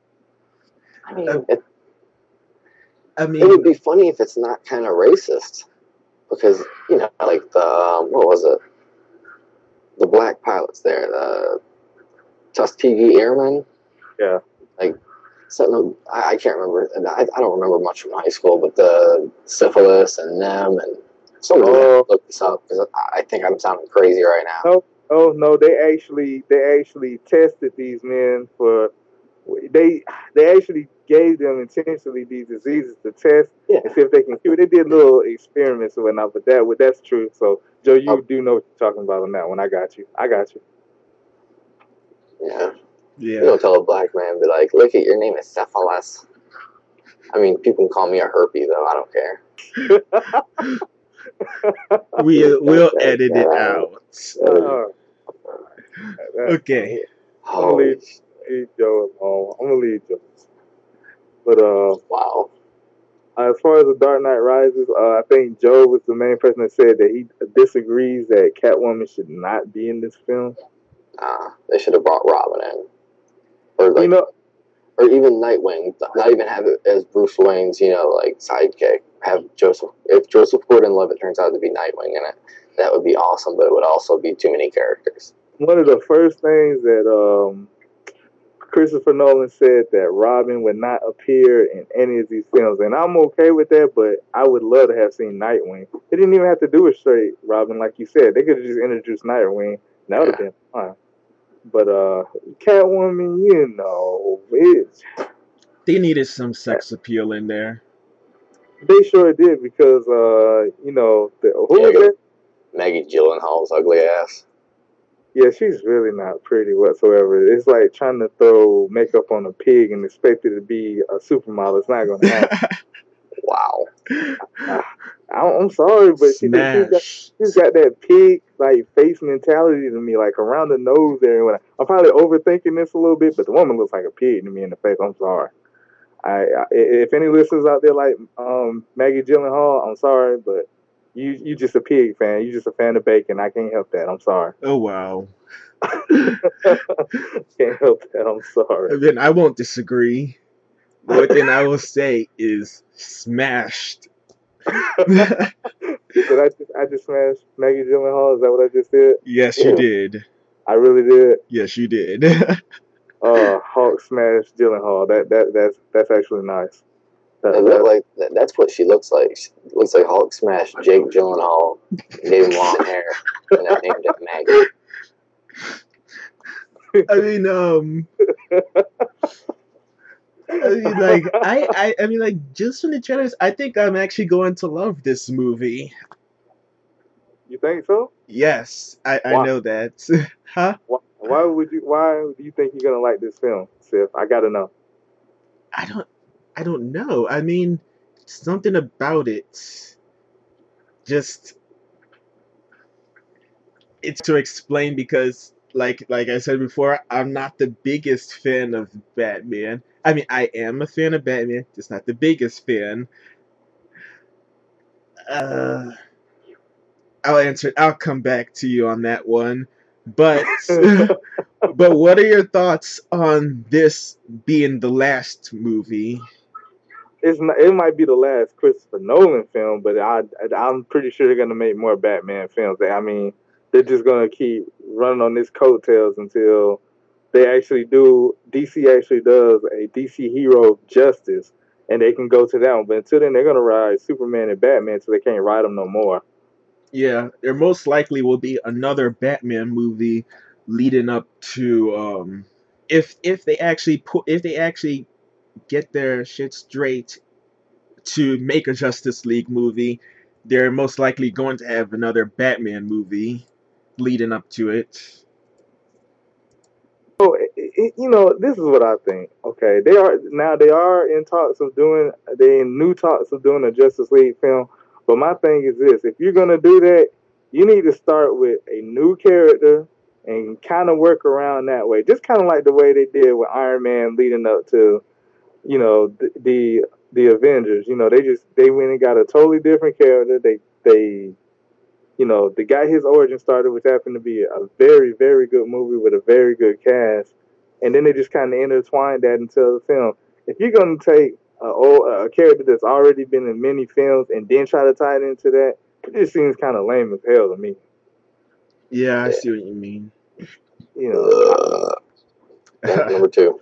[SPEAKER 1] I mean, it would be funny if it's not kind of racist, because like the what was it? The black pilots there, the Tuskegee Airmen.
[SPEAKER 3] Yeah.
[SPEAKER 1] Like something. I can't remember. I don't remember much from high school, but the syphilis and them and someone look this up because I think I'm sounding crazy right now.
[SPEAKER 3] No. They actually tested these men for. They actually gave them intentionally these diseases to test and see if they can cure. They did little experiments and whatnot, but that's true. So Joe, you do know what you're talking about on that one. I got you.
[SPEAKER 1] Yeah. You don't tell a black man, be like, look, your name is Syphilis. I mean, people can call me a herpy though. I don't care.
[SPEAKER 2] We'll edit it out. Okay.
[SPEAKER 3] I'm gonna leave Joe alone. I'm gonna leave Joe. But
[SPEAKER 1] wow.
[SPEAKER 3] As far as the Dark Knight Rises, I think Joe was the main person that said that he disagrees that Catwoman should not be in this film.
[SPEAKER 1] They should have brought Robin in, or or even Nightwing. Not even have it as Bruce Wayne's, like sidekick. Have if Joseph Gordon-Levitt turns out to be Nightwing in it, that would be awesome. But it would also be too many characters.
[SPEAKER 3] One of the first things that Christopher Nolan said that Robin would not appear in any of these films, and I'm okay with that. But I would love to have seen Nightwing. They didn't even have to do a straight Robin, like you said. They could have just introduced Nightwing. That would have been fine. But Catwoman,
[SPEAKER 2] they needed some sex appeal in there.
[SPEAKER 3] They sure did because who was that?
[SPEAKER 1] Maggie Gyllenhaal's ugly ass.
[SPEAKER 3] Yeah, she's really not pretty whatsoever. It's like trying to throw makeup on a pig and expect it to be a supermodel. It's not going to happen.
[SPEAKER 1] Wow.
[SPEAKER 3] I'm sorry, but she's got that pig like face mentality to me, like around the nose there. And I'm probably overthinking this a little bit, but the woman looks like a pig to me in the face. I'm sorry. If any listeners out there like Maggie Gyllenhaal, I'm sorry, but you just a pig fan. You just a fan of bacon. I can't help that. I'm sorry.
[SPEAKER 2] Oh wow.
[SPEAKER 3] Can't help that. I'm sorry.
[SPEAKER 2] Then I won't disagree. The only thing I will say is smashed.
[SPEAKER 3] Did I just smash Maggie Gyllenhaal? Is that what I just did?
[SPEAKER 2] Yes, you did.
[SPEAKER 3] I really did.
[SPEAKER 2] Yes, you did.
[SPEAKER 3] Hulk smash Gyllenhaal. That's actually nice.
[SPEAKER 1] It looked like that's what she looks like. She looks like Hulk smashed Jake Gyllenhaal, gave him long hair, and then named it Maggie.
[SPEAKER 2] I mean, I mean, like, just from the trailers, I think I'm actually going to love this movie.
[SPEAKER 3] You think so?
[SPEAKER 2] Yes, I
[SPEAKER 3] Why?
[SPEAKER 2] know that. Huh?
[SPEAKER 3] Why do you think you're gonna like this film, Sif? I gotta know.
[SPEAKER 2] I don't, I don't know. I mean, something about it just it's to explain because like I said before, I'm not the biggest fan of Batman. I mean, I am a fan of Batman, just not the biggest fan. Uh, I'll come back to you on that one. But but what are your thoughts on this being the last movie?
[SPEAKER 3] It's not, it might be the last Christopher Nolan film, but I'm pretty sure they're gonna make more Batman films. I mean, they're just gonna keep running on this coattails until they actually do. DC actually does a DC hero justice, and they can go to that one. But until then, they're gonna ride Superman and Batman till they can't ride them no more.
[SPEAKER 2] Yeah, there most likely will be another Batman movie leading up to if they actually get their shit straight to make a Justice League movie, they're most likely going to have another Batman movie leading up to it.
[SPEAKER 3] So this is what I think. Okay, they are in talks of doing they in new talks of doing a Justice League film. But my thing is this: if you're gonna do that, you need to start with a new character and kind of work around that way. Just kind of like the way they did with Iron Man leading up to the Avengers. They went and got a totally different character. They got his origin started, which happened to be a very, very good movie with a very good cast, and then they just kind of intertwined that into the film. If you're gonna take a character that's already been in many films and then try to tie it into that, it just seems kind of lame as hell to me.
[SPEAKER 2] Yeah, I
[SPEAKER 1] Yeah.
[SPEAKER 2] see what you mean.
[SPEAKER 1] Number two.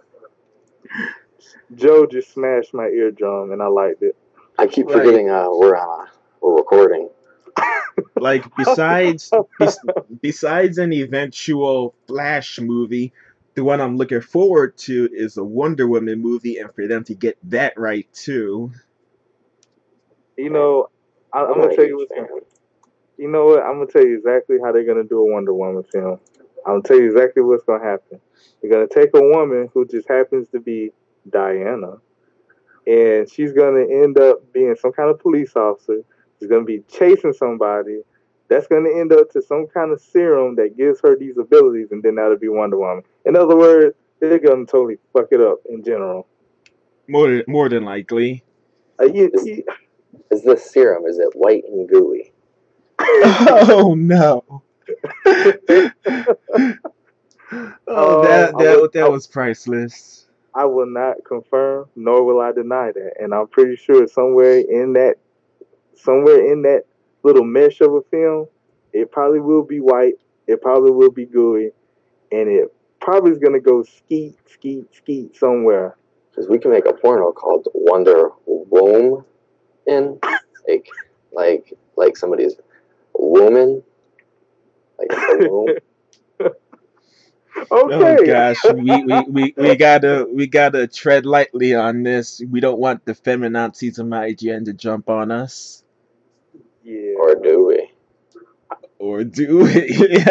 [SPEAKER 3] Joe just smashed my eardrum, and I liked it.
[SPEAKER 1] I keep
[SPEAKER 2] Like,
[SPEAKER 1] forgetting we're recording.
[SPEAKER 2] like besides an eventual Flash movie, the one I'm looking forward to is a Wonder Woman movie, and for them to get that right too.
[SPEAKER 3] You know, I'm
[SPEAKER 1] I'm
[SPEAKER 3] gonna
[SPEAKER 1] not a
[SPEAKER 3] tell you
[SPEAKER 1] huge
[SPEAKER 3] what's
[SPEAKER 1] fan.
[SPEAKER 3] going. You know what? I'm gonna tell you exactly how they're gonna do a Wonder Woman film. I'm gonna tell you exactly what's gonna happen. They're gonna take a woman who just happens to be Diana, and she's gonna end up being some kind of police officer. She's gonna be chasing somebody. That's gonna end up to some kind of serum that gives her these abilities, and then that'll be Wonder Woman. In other words, they're gonna totally fuck it up in general.
[SPEAKER 2] More than likely.
[SPEAKER 3] Uh, you,
[SPEAKER 1] Is,
[SPEAKER 3] you,
[SPEAKER 1] is this serum? Is it white and gooey?
[SPEAKER 2] Oh no. Oh, that was priceless.
[SPEAKER 3] I will not confirm, nor will I deny that. And I'm pretty sure somewhere in that little mesh of a film, it probably will be white, it probably will be gooey, and it probably is gonna go skeet, skeet, skeet somewhere.
[SPEAKER 1] Because we can make a porno called Wonder Womb, in like somebody's woman, like a womb.
[SPEAKER 2] Oh
[SPEAKER 3] Okay.
[SPEAKER 2] gosh, we gotta tread lightly on this. We don't want the feminazis of my IGN to jump on us.
[SPEAKER 3] Yeah.
[SPEAKER 1] Or do we?
[SPEAKER 2] Or do we?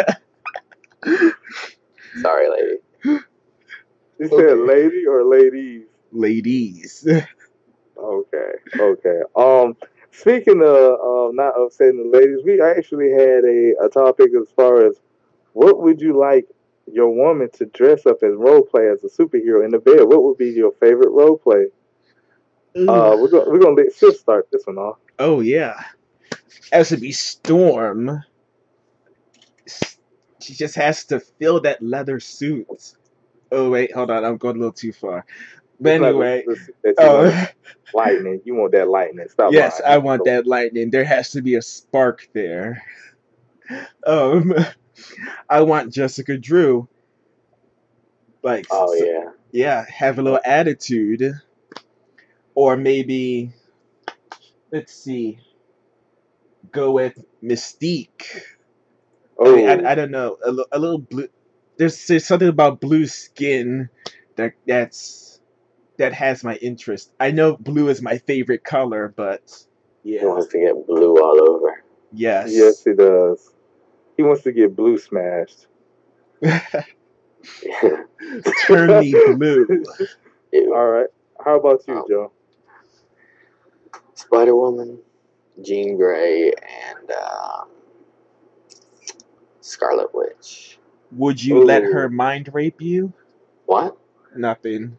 [SPEAKER 1] Sorry, lady.
[SPEAKER 3] You said
[SPEAKER 2] Okay.
[SPEAKER 3] lady or ladies?
[SPEAKER 2] Ladies.
[SPEAKER 3] Okay. Okay. Speaking of not upsetting the ladies, we actually had a topic as far as what would you like your woman to dress up as role play as a superhero in the bed? What would be your favorite role play?
[SPEAKER 2] Ooh.
[SPEAKER 3] We're gonna let Sis start this one off.
[SPEAKER 2] Oh yeah. Has to be Storm. She just has to fill that leather suit. Oh wait, hold on, I'm going a little too far. But
[SPEAKER 3] It's not
[SPEAKER 2] anyway,
[SPEAKER 3] the suit that you want.
[SPEAKER 2] oh
[SPEAKER 3] Lightning. You want that lightning. Stop
[SPEAKER 2] yes,
[SPEAKER 3] lying.
[SPEAKER 2] I want that lightning. There has to be a spark there. Um, I want Jessica Drew, like,
[SPEAKER 1] Oh yeah.
[SPEAKER 2] yeah, have a little attitude, or maybe let's see, go with Mystique. I mean,
[SPEAKER 1] Oh,
[SPEAKER 2] I don't know, a little blue. There's something about blue skin that has my interest. I know blue is my favorite color, but
[SPEAKER 1] he
[SPEAKER 2] yeah,
[SPEAKER 1] wants to get blue all over.
[SPEAKER 3] Yes,
[SPEAKER 2] yes.
[SPEAKER 3] he does. He wants to get blue smashed.
[SPEAKER 2] Turn me blue.
[SPEAKER 1] Ew.
[SPEAKER 3] All right. How about you,
[SPEAKER 1] Um,
[SPEAKER 3] Joe?
[SPEAKER 1] Spider Woman, Jean Grey, and Scarlet Witch.
[SPEAKER 2] Would you let her
[SPEAKER 3] Ooh.
[SPEAKER 2] mind rape you?
[SPEAKER 1] What?
[SPEAKER 2] Nothing.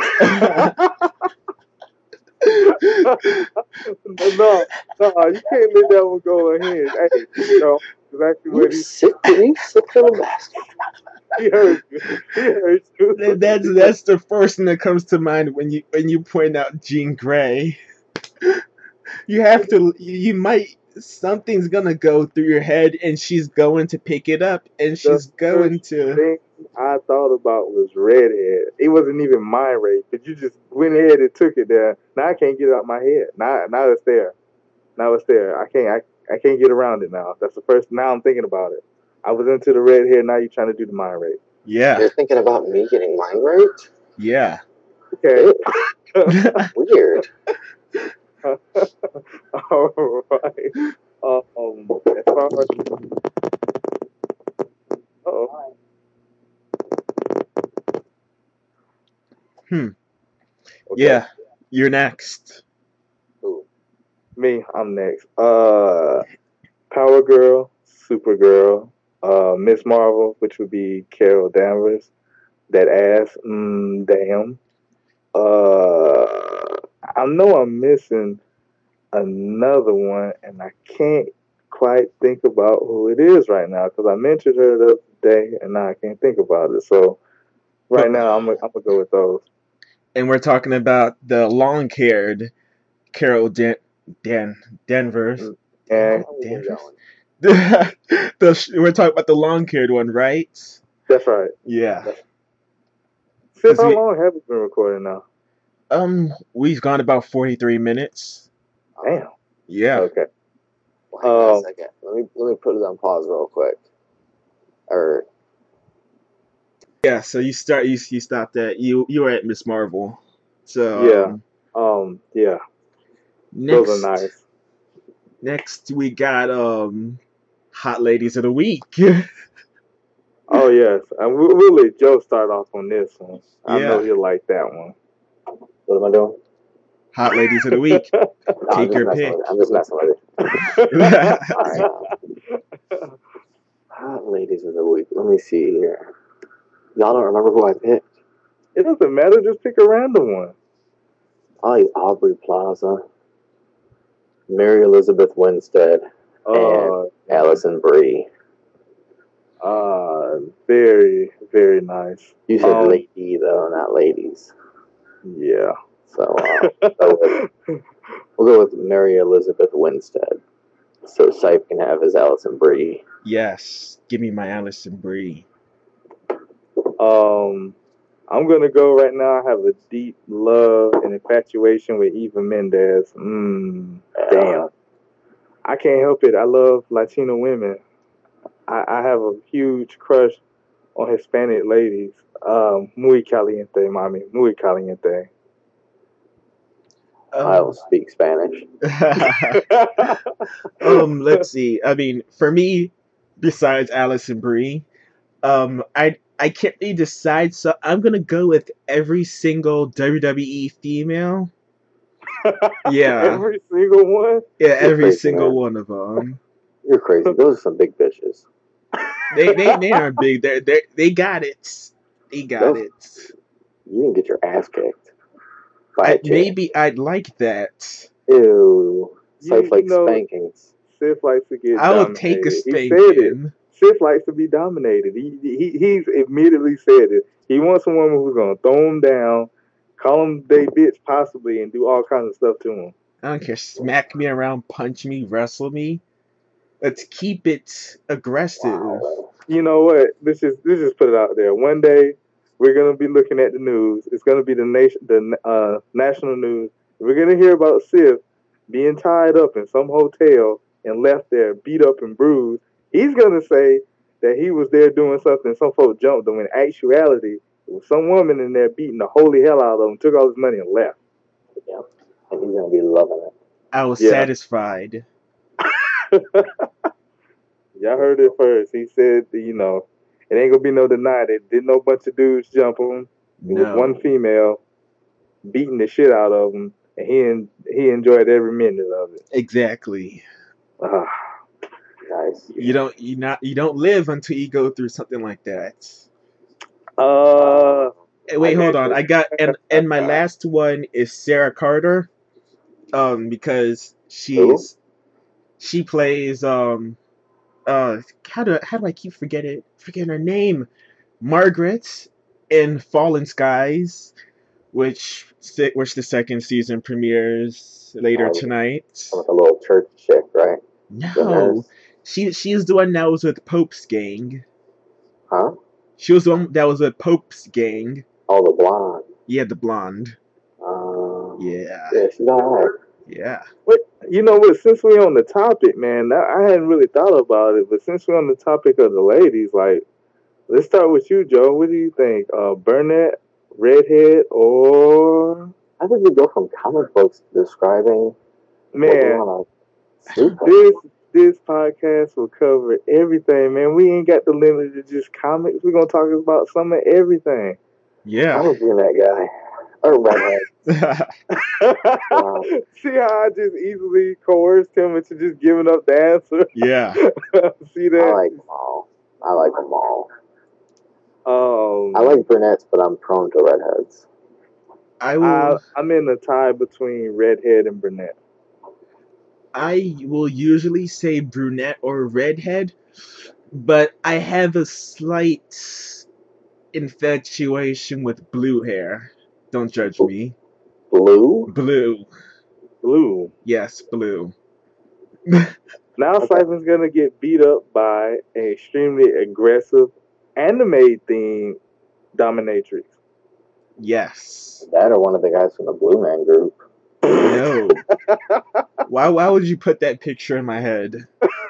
[SPEAKER 3] No, no, you can't let that one go ahead. Hey, no, exactly
[SPEAKER 1] You
[SPEAKER 3] what he
[SPEAKER 1] sick, you sick little bastard.
[SPEAKER 3] he heard you. He heard you.
[SPEAKER 2] That's the first thing that comes to mind when you point out Jean Grey. You have to. You might. Something's gonna go through your head, and she's going to pick it up, and
[SPEAKER 3] The
[SPEAKER 2] she's
[SPEAKER 3] first
[SPEAKER 2] going to.
[SPEAKER 3] thing I thought about was redhead. It wasn't even my race, but you just went ahead and took it there. Now I can't get it out my head. Now it's there. Now it's there. I can't get around it now. That's the first. Now I'm thinking about it. I was into the redhead. Now you're trying to do the mind rape.
[SPEAKER 2] Yeah,
[SPEAKER 1] You're thinking about me getting mind raped?
[SPEAKER 2] yeah.
[SPEAKER 3] Okay.
[SPEAKER 1] Weird.
[SPEAKER 3] All right. As far as oh,
[SPEAKER 2] Hmm.
[SPEAKER 3] okay,
[SPEAKER 2] Yeah. You're next.
[SPEAKER 1] Ooh.
[SPEAKER 3] me, I'm next. Power Girl, Supergirl, Miss Marvel, which would be Carol Danvers. That ass, damn. I know I'm missing another one, and I can't quite think about who it is right now because I mentioned her the other day, and now I can't think about it. So right now, I'm gonna go with those.
[SPEAKER 2] And we're talking about the long-haired Carol Danvers.
[SPEAKER 3] Mm, And
[SPEAKER 1] How we been
[SPEAKER 2] Danvers.
[SPEAKER 1] going?
[SPEAKER 2] We're talking about the long-haired one, right?
[SPEAKER 3] that's right.
[SPEAKER 2] Yeah.
[SPEAKER 3] Sis,
[SPEAKER 2] Because
[SPEAKER 3] how long have we been recording now?
[SPEAKER 2] we've gone about 43 minutes.
[SPEAKER 3] Damn.
[SPEAKER 2] Yeah.
[SPEAKER 3] Okay.
[SPEAKER 1] Well, hang on a
[SPEAKER 3] Um.
[SPEAKER 1] second. Let me put it on pause real quick. Or
[SPEAKER 2] Yeah. So you stopped at you were at Miss Marvel. So
[SPEAKER 3] Yeah. Yeah. Those are
[SPEAKER 2] next
[SPEAKER 3] nice.
[SPEAKER 2] next we got Hot Ladies of the Week.
[SPEAKER 3] Oh yes. And we'll let Joe start off on this one. I know
[SPEAKER 2] Yeah.
[SPEAKER 3] he'll like that one.
[SPEAKER 1] what am I doing?
[SPEAKER 2] Hot Ladies of the Week.
[SPEAKER 1] No, I'm
[SPEAKER 2] Take
[SPEAKER 1] just
[SPEAKER 2] your
[SPEAKER 1] messing with
[SPEAKER 2] pick.
[SPEAKER 1] it. I'm just messing with it. All right. Hot ladies of the week. Let me see here. Y'all don't remember who I picked?
[SPEAKER 3] It doesn't matter. Just pick a random one.
[SPEAKER 1] I like Aubrey Plaza, Mary Elizabeth Winstead, and
[SPEAKER 3] Uh,
[SPEAKER 1] Allison Brie.
[SPEAKER 3] very, very nice.
[SPEAKER 1] You said lady though, not ladies.
[SPEAKER 3] Yeah.
[SPEAKER 1] So we'll go with Mary Elizabeth Winstead. So Sipe can have his Allison Brie.
[SPEAKER 2] Yes. Give me my Allison Brie.
[SPEAKER 3] um, I'm gonna go right now. I have a deep love and infatuation with Eva Mendes. Damn. I can't help it. I love Latino women. I have a huge crush on Hispanic ladies. Muy caliente, mami. Muy caliente.
[SPEAKER 1] I don't speak Spanish.
[SPEAKER 2] Let's see. I mean, for me, besides Allison Brie, I can't really decide, so I'm gonna go with every single WWE female. Yeah,
[SPEAKER 3] Every single one.
[SPEAKER 2] yeah,
[SPEAKER 1] You're
[SPEAKER 2] every
[SPEAKER 1] crazy,
[SPEAKER 2] single
[SPEAKER 1] man.
[SPEAKER 2] one of them.
[SPEAKER 1] You're crazy. Those are some big bitches.
[SPEAKER 2] They aren't big. They got it. They got
[SPEAKER 1] Those,
[SPEAKER 2] it.
[SPEAKER 1] you can get your ass kicked by a chick.
[SPEAKER 2] Maybe I'd like that.
[SPEAKER 1] Ew. Sipe
[SPEAKER 3] You
[SPEAKER 1] like
[SPEAKER 3] know,
[SPEAKER 1] spankings.
[SPEAKER 3] Sif likes to get
[SPEAKER 2] I'll take a
[SPEAKER 3] dominated. He said it.
[SPEAKER 2] spanking.
[SPEAKER 3] Sif likes to be dominated. He's immediately said it. He wants a woman who's gonna throw him down, call him they bitch possibly, and do all kinds of stuff to him.
[SPEAKER 2] I don't care. Smack me around, punch me, wrestle me. Let's keep it aggressive.
[SPEAKER 1] Wow.
[SPEAKER 3] You know what? Let's just put it out there. One day we're gonna be looking at the news. It's gonna be the national news. We're gonna hear about Sif being tied up in some hotel and left there, beat up and bruised. He's gonna say that he was there doing something. Some folks jumped him. In actuality, it was some woman in there beating the holy hell out of him, took all his money and left.
[SPEAKER 1] Yeah, and he's gonna be loving it.
[SPEAKER 2] I was
[SPEAKER 3] Yeah.
[SPEAKER 2] satisfied.
[SPEAKER 3] Y'all heard it first. He said, it ain't gonna be no deny that didn't no bunch of dudes jump him. It was one
[SPEAKER 2] No.
[SPEAKER 3] female beating the shit out of him, and he enjoyed every minute of it.
[SPEAKER 2] Exactly.
[SPEAKER 3] Ah,
[SPEAKER 1] Nice.
[SPEAKER 2] You don't live until you go through something like that. Hey,
[SPEAKER 1] I
[SPEAKER 2] wait, hold
[SPEAKER 1] did
[SPEAKER 2] on.
[SPEAKER 1] this.
[SPEAKER 2] And my last one is Sarah Carter. Because
[SPEAKER 1] Who?
[SPEAKER 2] she plays how do I keep forgetting her name? Margaret in Fallen Skies, which the second season premieres later tonight.
[SPEAKER 1] With a little church chick, right? The
[SPEAKER 2] No,
[SPEAKER 1] nurse.
[SPEAKER 2] she's the one that was with Pope's gang.
[SPEAKER 1] Huh?
[SPEAKER 2] She was the one that was with Pope's gang.
[SPEAKER 1] Oh, the blonde.
[SPEAKER 2] Yeah, the blonde. Yeah,
[SPEAKER 1] Yeah, she's alright.
[SPEAKER 2] yeah.
[SPEAKER 3] What you know what? Since we on the topic, man, I hadn't really thought about it, but since we're on the topic of the ladies, like, let's start with you, Joe. What do you think? Burnett, redhead, or
[SPEAKER 1] How did we go from comic books describing what we
[SPEAKER 3] man?
[SPEAKER 1] want to sleep
[SPEAKER 3] This podcast will cover everything, man. We ain't got the limit to just comics. We're gonna talk about some of everything.
[SPEAKER 2] Yeah.
[SPEAKER 1] I was being that guy. Or redhead. Wow.
[SPEAKER 3] See how I just easily coerced him into just giving up the answer?
[SPEAKER 2] Yeah.
[SPEAKER 3] See
[SPEAKER 1] I
[SPEAKER 3] that?
[SPEAKER 1] like them all. I like them all. I
[SPEAKER 3] I
[SPEAKER 1] like brunettes, but I'm prone to redheads.
[SPEAKER 3] I'm in a tie between redhead and brunette.
[SPEAKER 2] I will usually say brunette or redhead, but I have a slight infatuation with blue hair. Don't judge me.
[SPEAKER 1] Blue?
[SPEAKER 2] Blue.
[SPEAKER 3] Blue.
[SPEAKER 2] Yes, blue.
[SPEAKER 3] Now
[SPEAKER 1] Okay.
[SPEAKER 3] Siphon's gonna get beat up by an extremely aggressive anime themed dominatrix.
[SPEAKER 2] Yes.
[SPEAKER 1] That or one of the guys from the Blue Man Group.
[SPEAKER 2] No. Why would you put that picture in my head?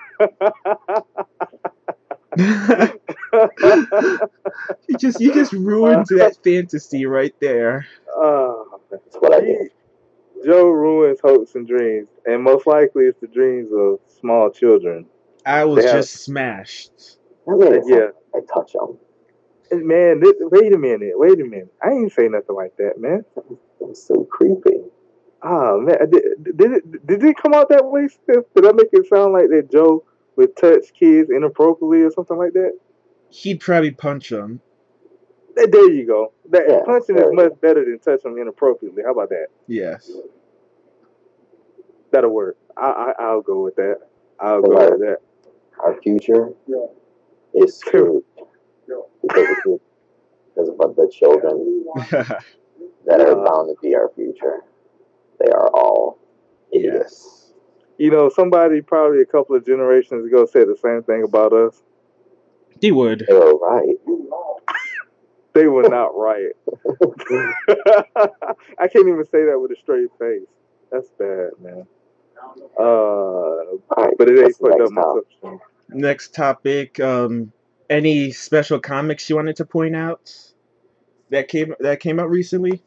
[SPEAKER 2] you just ruined that fantasy right there.
[SPEAKER 1] That's what I did.
[SPEAKER 3] Joe ruins hopes and dreams, and most likely it's the dreams of small children.
[SPEAKER 2] I was just smashed.
[SPEAKER 1] I mean,
[SPEAKER 3] Yeah.
[SPEAKER 1] I touch them.
[SPEAKER 3] Man, wait a minute. I ain't say nothing like that, man.
[SPEAKER 1] It's so creepy.
[SPEAKER 3] Oh man, did it come out that way, Steph? Did I make it sound like that Joe would touch kids inappropriately or something like that?
[SPEAKER 2] He'd probably punch him.
[SPEAKER 3] There you go.
[SPEAKER 1] Yeah,
[SPEAKER 3] punching is much better than touching them inappropriately. How about that?
[SPEAKER 2] Yes.
[SPEAKER 3] That'll work. I'll go with that. I'll go with that.
[SPEAKER 1] Our future is screwed because of the children that are bound to be our future. They are all idiots.
[SPEAKER 3] You know, somebody probably a couple of generations ago said the same thing about us.
[SPEAKER 2] He would.
[SPEAKER 1] They were right.
[SPEAKER 3] They were not right. I can't even say that with a straight face. That's bad, man. But it ain't fucked up my substance.
[SPEAKER 2] Next topic. Any special comics you wanted to point out that came out recently?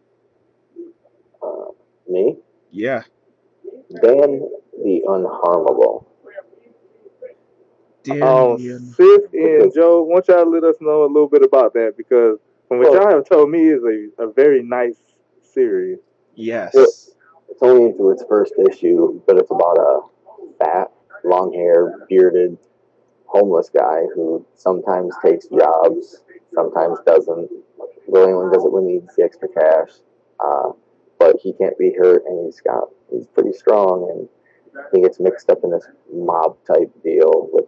[SPEAKER 1] Me?
[SPEAKER 2] Yeah.
[SPEAKER 1] Dan the Unharmable.
[SPEAKER 3] Sis and Joe, want y'all to let us know a little bit about that, because from what y'all have told me is a very nice series.
[SPEAKER 2] Yes.
[SPEAKER 1] Well, it's only into its first issue, but it's about a fat, long-haired, bearded, homeless guy who sometimes takes jobs, sometimes doesn't. Really only does it when he needs the extra cash. But he can't be hurt, and he's pretty strong, and he gets mixed up in this mob type deal with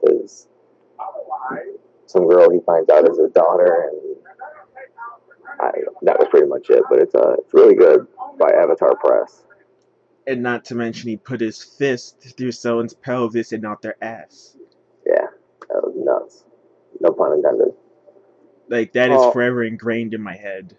[SPEAKER 1] some girl he finds out is his daughter, and that was pretty much it. But it's really good by Avatar Press.
[SPEAKER 2] And not to mention, he put his fist through someone's pelvis and not their ass.
[SPEAKER 1] Yeah, that was nuts. No pun intended.
[SPEAKER 2] Like that is forever ingrained in my head.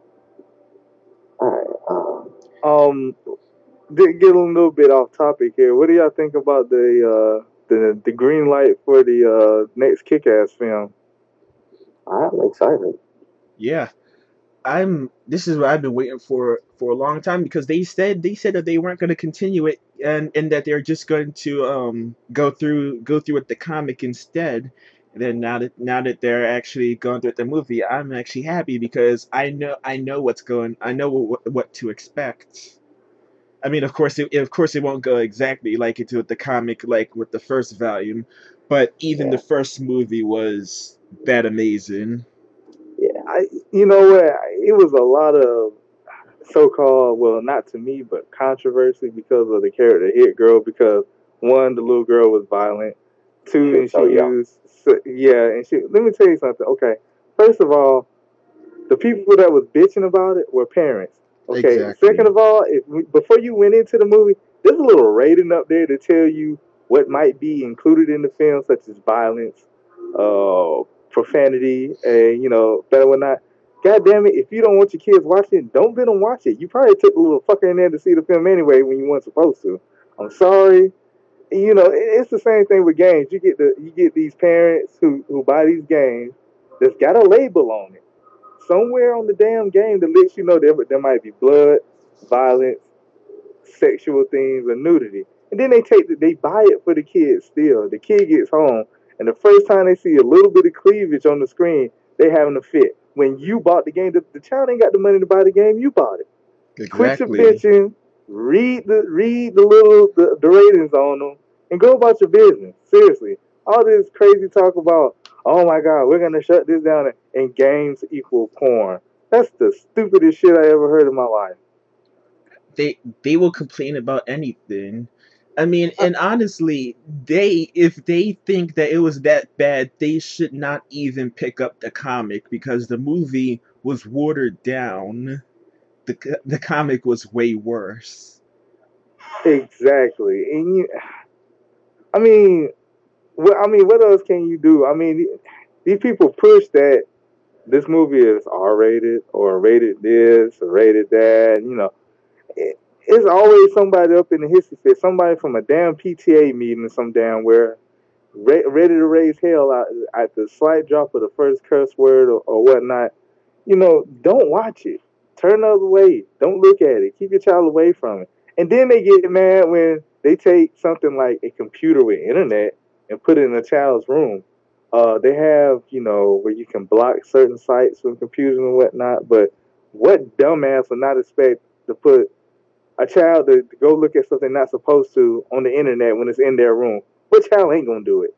[SPEAKER 1] All right.
[SPEAKER 3] Get a little bit off topic here. What do y'all think about the green light for the next Kick-Ass film?
[SPEAKER 1] I'm excited.
[SPEAKER 2] Yeah. This is what I've been waiting for a long time because they said that they weren't going to continue it and that they're just going to go through with the comic instead. And then now that they're actually going through with the movie, I'm actually happy because I know I know what to expect. I mean, of course it won't go exactly like it did with the comic, like with the first volume, but even the
[SPEAKER 1] Yeah.
[SPEAKER 2] first movie was that amazing.
[SPEAKER 1] Yeah.
[SPEAKER 3] You know what? It was a lot of so-called, well, not to me, but controversy because of the character Hit Girl. Because one, the little girl was violent. Two,
[SPEAKER 1] She
[SPEAKER 3] and
[SPEAKER 1] was
[SPEAKER 3] she
[SPEAKER 1] so young.
[SPEAKER 3] used, yeah, and she. Let me tell you something. Okay, first of all, the people that was bitching about it were parents. Okay. Second
[SPEAKER 2] Exactly.
[SPEAKER 3] of all, before you went into the movie, there's a little rating up there to tell you what might be included in the film, such as violence, profanity, and better or not. God damn it! If you don't want your kids watching it, don't let them watch it. You probably took a little fucker in there to see the film anyway when you weren't supposed to. I'm sorry. It's the same thing with games. You get these parents who buy these games that's got a label on it somewhere on the damn game that lets you know there might be blood, violence, sexual things, or nudity. And then they buy it for the kid still. The kid gets home, and the first time they see a little bit of cleavage on the screen, they having a fit. When you bought the game, the child ain't got the money to buy the game. You bought it. Quit your
[SPEAKER 2] Exactly.
[SPEAKER 3] bitching. Read the ratings on them and go about your business. Seriously, all this crazy talk about, oh my god, we're gonna shut this down and games equal porn. That's the stupidest shit I ever heard in my life.
[SPEAKER 2] They will complain about anything. I mean,
[SPEAKER 3] I,
[SPEAKER 2] and honestly, they if they think that it was that bad, they should not even pick up the comic because the movie was watered down. The comic was way worse.
[SPEAKER 3] exactly, and I mean, what else can you do? I mean, these people push that this movie is R rated or rated this or rated that. It's always somebody up in the history fit, somebody from a damn PTA meeting or some damn where ready to raise hell out at the slight drop of the first curse word or whatnot. Don't watch it. Turn the other way. Don't look at it. Keep your child away from it. And then they get mad when they take something like a computer with internet and put it in a child's room. They have, where you can block certain sites from computers and whatnot. But what dumbass would not expect to put a child to go look at something not supposed to on the internet when it's in their room? What child ain't gonna do it?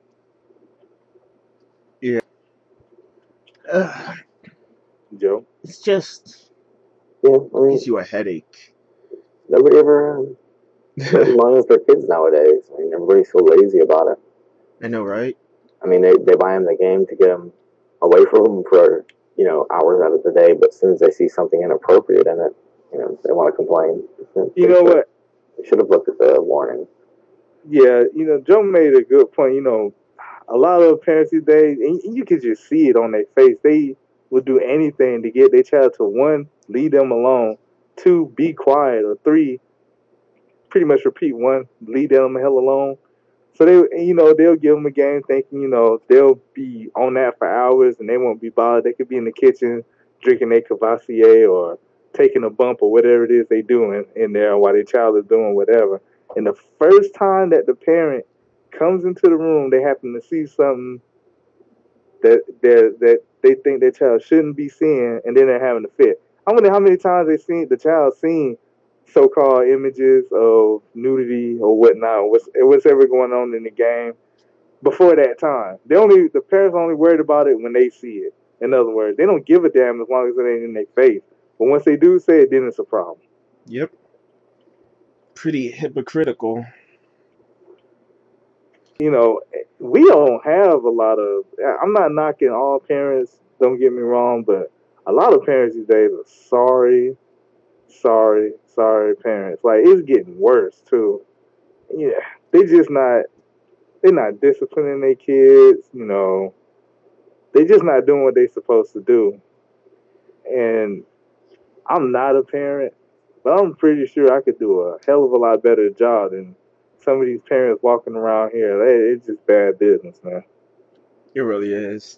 [SPEAKER 2] Yeah. Ugh,
[SPEAKER 3] Joe.
[SPEAKER 2] it's just
[SPEAKER 1] Yeah. I
[SPEAKER 2] gives
[SPEAKER 1] mean,
[SPEAKER 2] you a headache.
[SPEAKER 1] nobody ever
[SPEAKER 2] I
[SPEAKER 1] monitors their kids nowadays. I mean, everybody's so lazy about it.
[SPEAKER 2] know, right?
[SPEAKER 1] I mean, they buy them the game to get them away from them for hours out of the day. But as soon as they see something inappropriate in it, they want to complain.
[SPEAKER 3] You know what?
[SPEAKER 1] They should have looked at the warning.
[SPEAKER 3] Yeah, Joe made a good point. A lot of parents these days, and you can just see it on their face. They would do anything to get their child to, one, leave them alone, two, be quiet, or three, pretty much repeat, one, leave them the hell alone. So they'll give them a game thinking, they'll be on that for hours and they won't be bothered. They could be in the kitchen drinking their Cavassier or taking a bump or whatever it is they doing in there while their child is doing whatever. And the first time that the parent comes into the room, they happen to see something that they think their child shouldn't be seeing, and then they're having a fit. I wonder how many times the child seen so-called images of nudity or whatnot, what's ever going on in the game before that time. The parents only worried about it when they see it. In other words, they don't give a damn as long as it ain't in their face. But once they do say it, then it's a problem.
[SPEAKER 2] Yep. Pretty hypocritical.
[SPEAKER 3] You know, we don't have a lot of. I'm not knocking all parents. Don't get me wrong, but a lot of parents these days are sorry parents. Like, it's getting worse too. Yeah, they just not they're not disciplining their kids. they just not doing what they supposed to do. And I'm not a parent, but I'm pretty sure I could do a hell of a lot better job than some of these parents walking around here. It's just bad business, man.
[SPEAKER 2] It really is.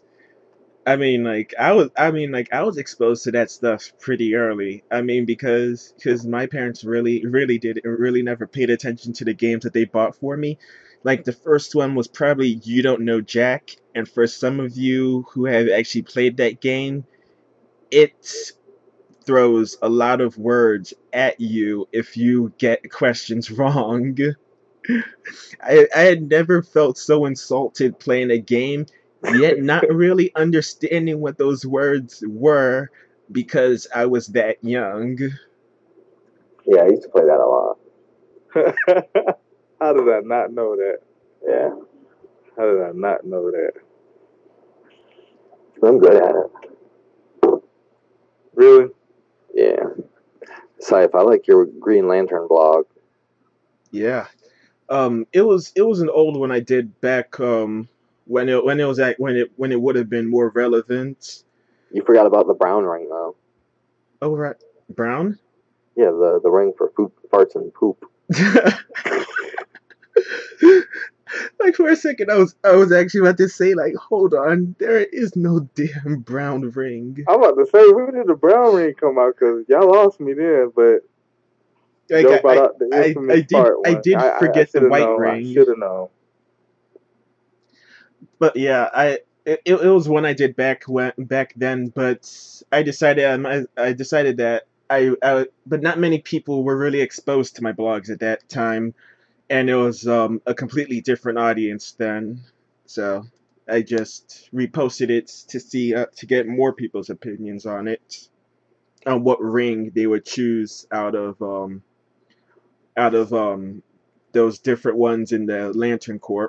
[SPEAKER 2] I was exposed to that stuff pretty early. I mean, because my parents really never paid attention to the games that they bought for me. Like the first one was probably You Don't Know Jack, and for some of you who have actually played that game, it throws a lot of words at you if you get questions wrong. I had never felt so insulted playing a game, yet not really understanding what those words were because I was that young.
[SPEAKER 1] Yeah, I used to play that a lot.
[SPEAKER 3] How did I not know that?
[SPEAKER 1] Yeah,
[SPEAKER 3] How did I not know that?
[SPEAKER 1] I'm good at it.
[SPEAKER 3] Really?
[SPEAKER 1] Yeah. Saif, I like your Green Lantern blog.
[SPEAKER 2] Yeah. It was an old one I did back when it was at when it would have been more relevant.
[SPEAKER 1] You forgot about the brown ring, though.
[SPEAKER 2] Oh right, Brown.
[SPEAKER 1] Yeah, the ring for poop, farts, and poop.
[SPEAKER 2] Like for a second, I was actually about to say like, hold on, there is no damn brown ring.
[SPEAKER 3] I'm about to say, when did the brown ring come out? Because y'all lost me then, but
[SPEAKER 2] Like
[SPEAKER 3] Joe brought out the infamous fart
[SPEAKER 2] I
[SPEAKER 3] one.
[SPEAKER 2] did
[SPEAKER 3] I
[SPEAKER 2] forget the
[SPEAKER 3] should have
[SPEAKER 2] white
[SPEAKER 3] known. I
[SPEAKER 2] ring,
[SPEAKER 3] should have known.
[SPEAKER 2] but yeah, it was one I did back then. But I decided that but not many people were really exposed to my blogs at that time, and it was a completely different audience then. So I just reposted it to see to get more people's opinions on it, on what ring they would choose out of those different ones in the Lantern Corps.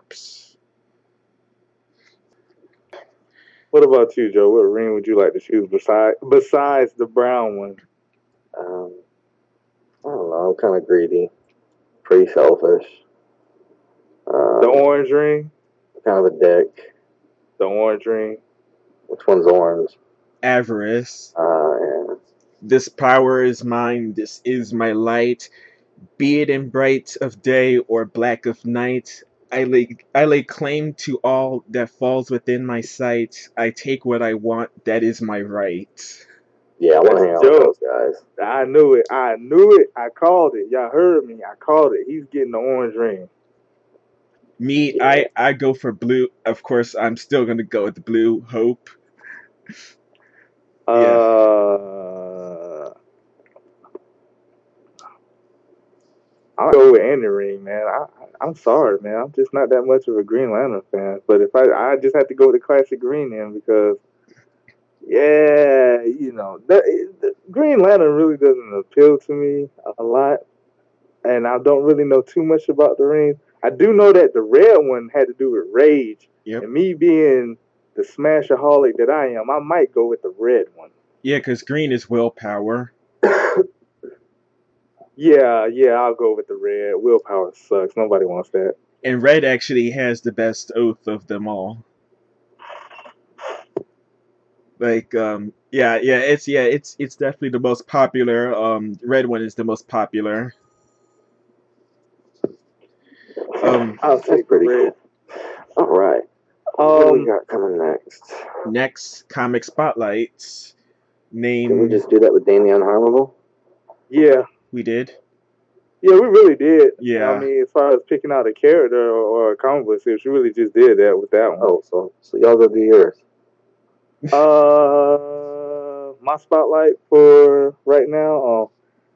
[SPEAKER 3] What about you, Joe? What ring would you like to choose besides the brown one?
[SPEAKER 1] Um, I don't know. I'm kind of greedy, pretty selfish.
[SPEAKER 3] The orange ring?
[SPEAKER 1] Kind of a dick.
[SPEAKER 3] The orange ring?
[SPEAKER 1] Which one's orange?
[SPEAKER 2] Avarice.
[SPEAKER 1] Yeah.
[SPEAKER 2] This power is mine. This is my light. Be it in bright of day or black of night, I lay claim to all that falls within my sight. I take what I want, that is my right.
[SPEAKER 1] Yeah, I want to
[SPEAKER 3] That's
[SPEAKER 1] hang out with
[SPEAKER 3] Joe.
[SPEAKER 1] those guys.
[SPEAKER 3] I knew it. I knew it. I called it. Y'all heard me. I called it. He's getting the orange ring.
[SPEAKER 2] Me,
[SPEAKER 1] Yeah.
[SPEAKER 2] I go for blue. Of course, I'm still gonna go with the blue hope. Yeah.
[SPEAKER 3] I'll go with any ring, man. I'm sorry, man. I'm just not that much of a Green Lantern fan. But if I just have to go with the classic green then because yeah, the Green Lantern really doesn't appeal to me a lot, and I don't really know too much about the rings. I do know that the red one had to do with rage,
[SPEAKER 2] Yep.
[SPEAKER 3] and me being the smashaholic that I am, I might go with the red one.
[SPEAKER 2] Yeah, because green is willpower.
[SPEAKER 3] Yeah, I'll go with the red. Willpower sucks. Nobody wants that.
[SPEAKER 2] And red actually has the best oath of them all. Like it's definitely the most popular. Red one is the most popular.
[SPEAKER 3] I'll take pretty red.
[SPEAKER 1] Cool. All right. What do we got coming next?
[SPEAKER 2] Next, comic spotlights.
[SPEAKER 1] Did we just do that with Dane the Unharmable?
[SPEAKER 3] Yeah.
[SPEAKER 2] We did.
[SPEAKER 3] Yeah, we really did.
[SPEAKER 2] Yeah.
[SPEAKER 3] I mean, as far as picking out a character or a comic book series, we really just did that with that one.
[SPEAKER 1] Oh, so y'all go do yours.
[SPEAKER 3] My spotlight for right now,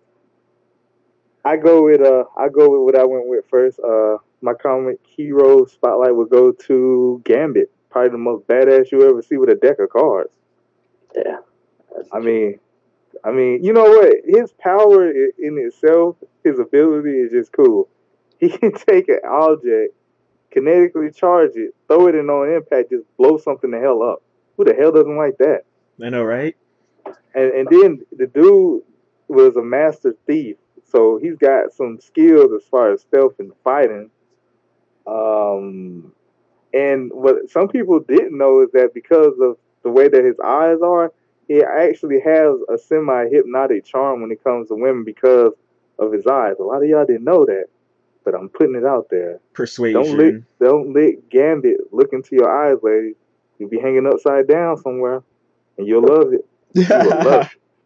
[SPEAKER 3] I go with what I went with first. My comic hero spotlight would go to Gambit, probably the most badass you ever see with a deck of cards.
[SPEAKER 1] Yeah.
[SPEAKER 3] I mean, you know what? His power in itself, his ability is just cool. He can take an object, kinetically charge it, throw it in on impact, just blow something the hell up. Who the hell doesn't like that?
[SPEAKER 2] I know, right?
[SPEAKER 3] And then the dude was a master thief, so he's got some skills as far as stealth and fighting. And what some people didn't know is that because of the way that his eyes are, he actually has a semi hypnotic charm when it comes to women because of his eyes. A lot of y'all didn't know that, but I'm putting it out there.
[SPEAKER 2] Persuasion.
[SPEAKER 3] Don't let Gambit look into your eyes, lady. You'll be hanging upside down somewhere, and you'll love it. You will love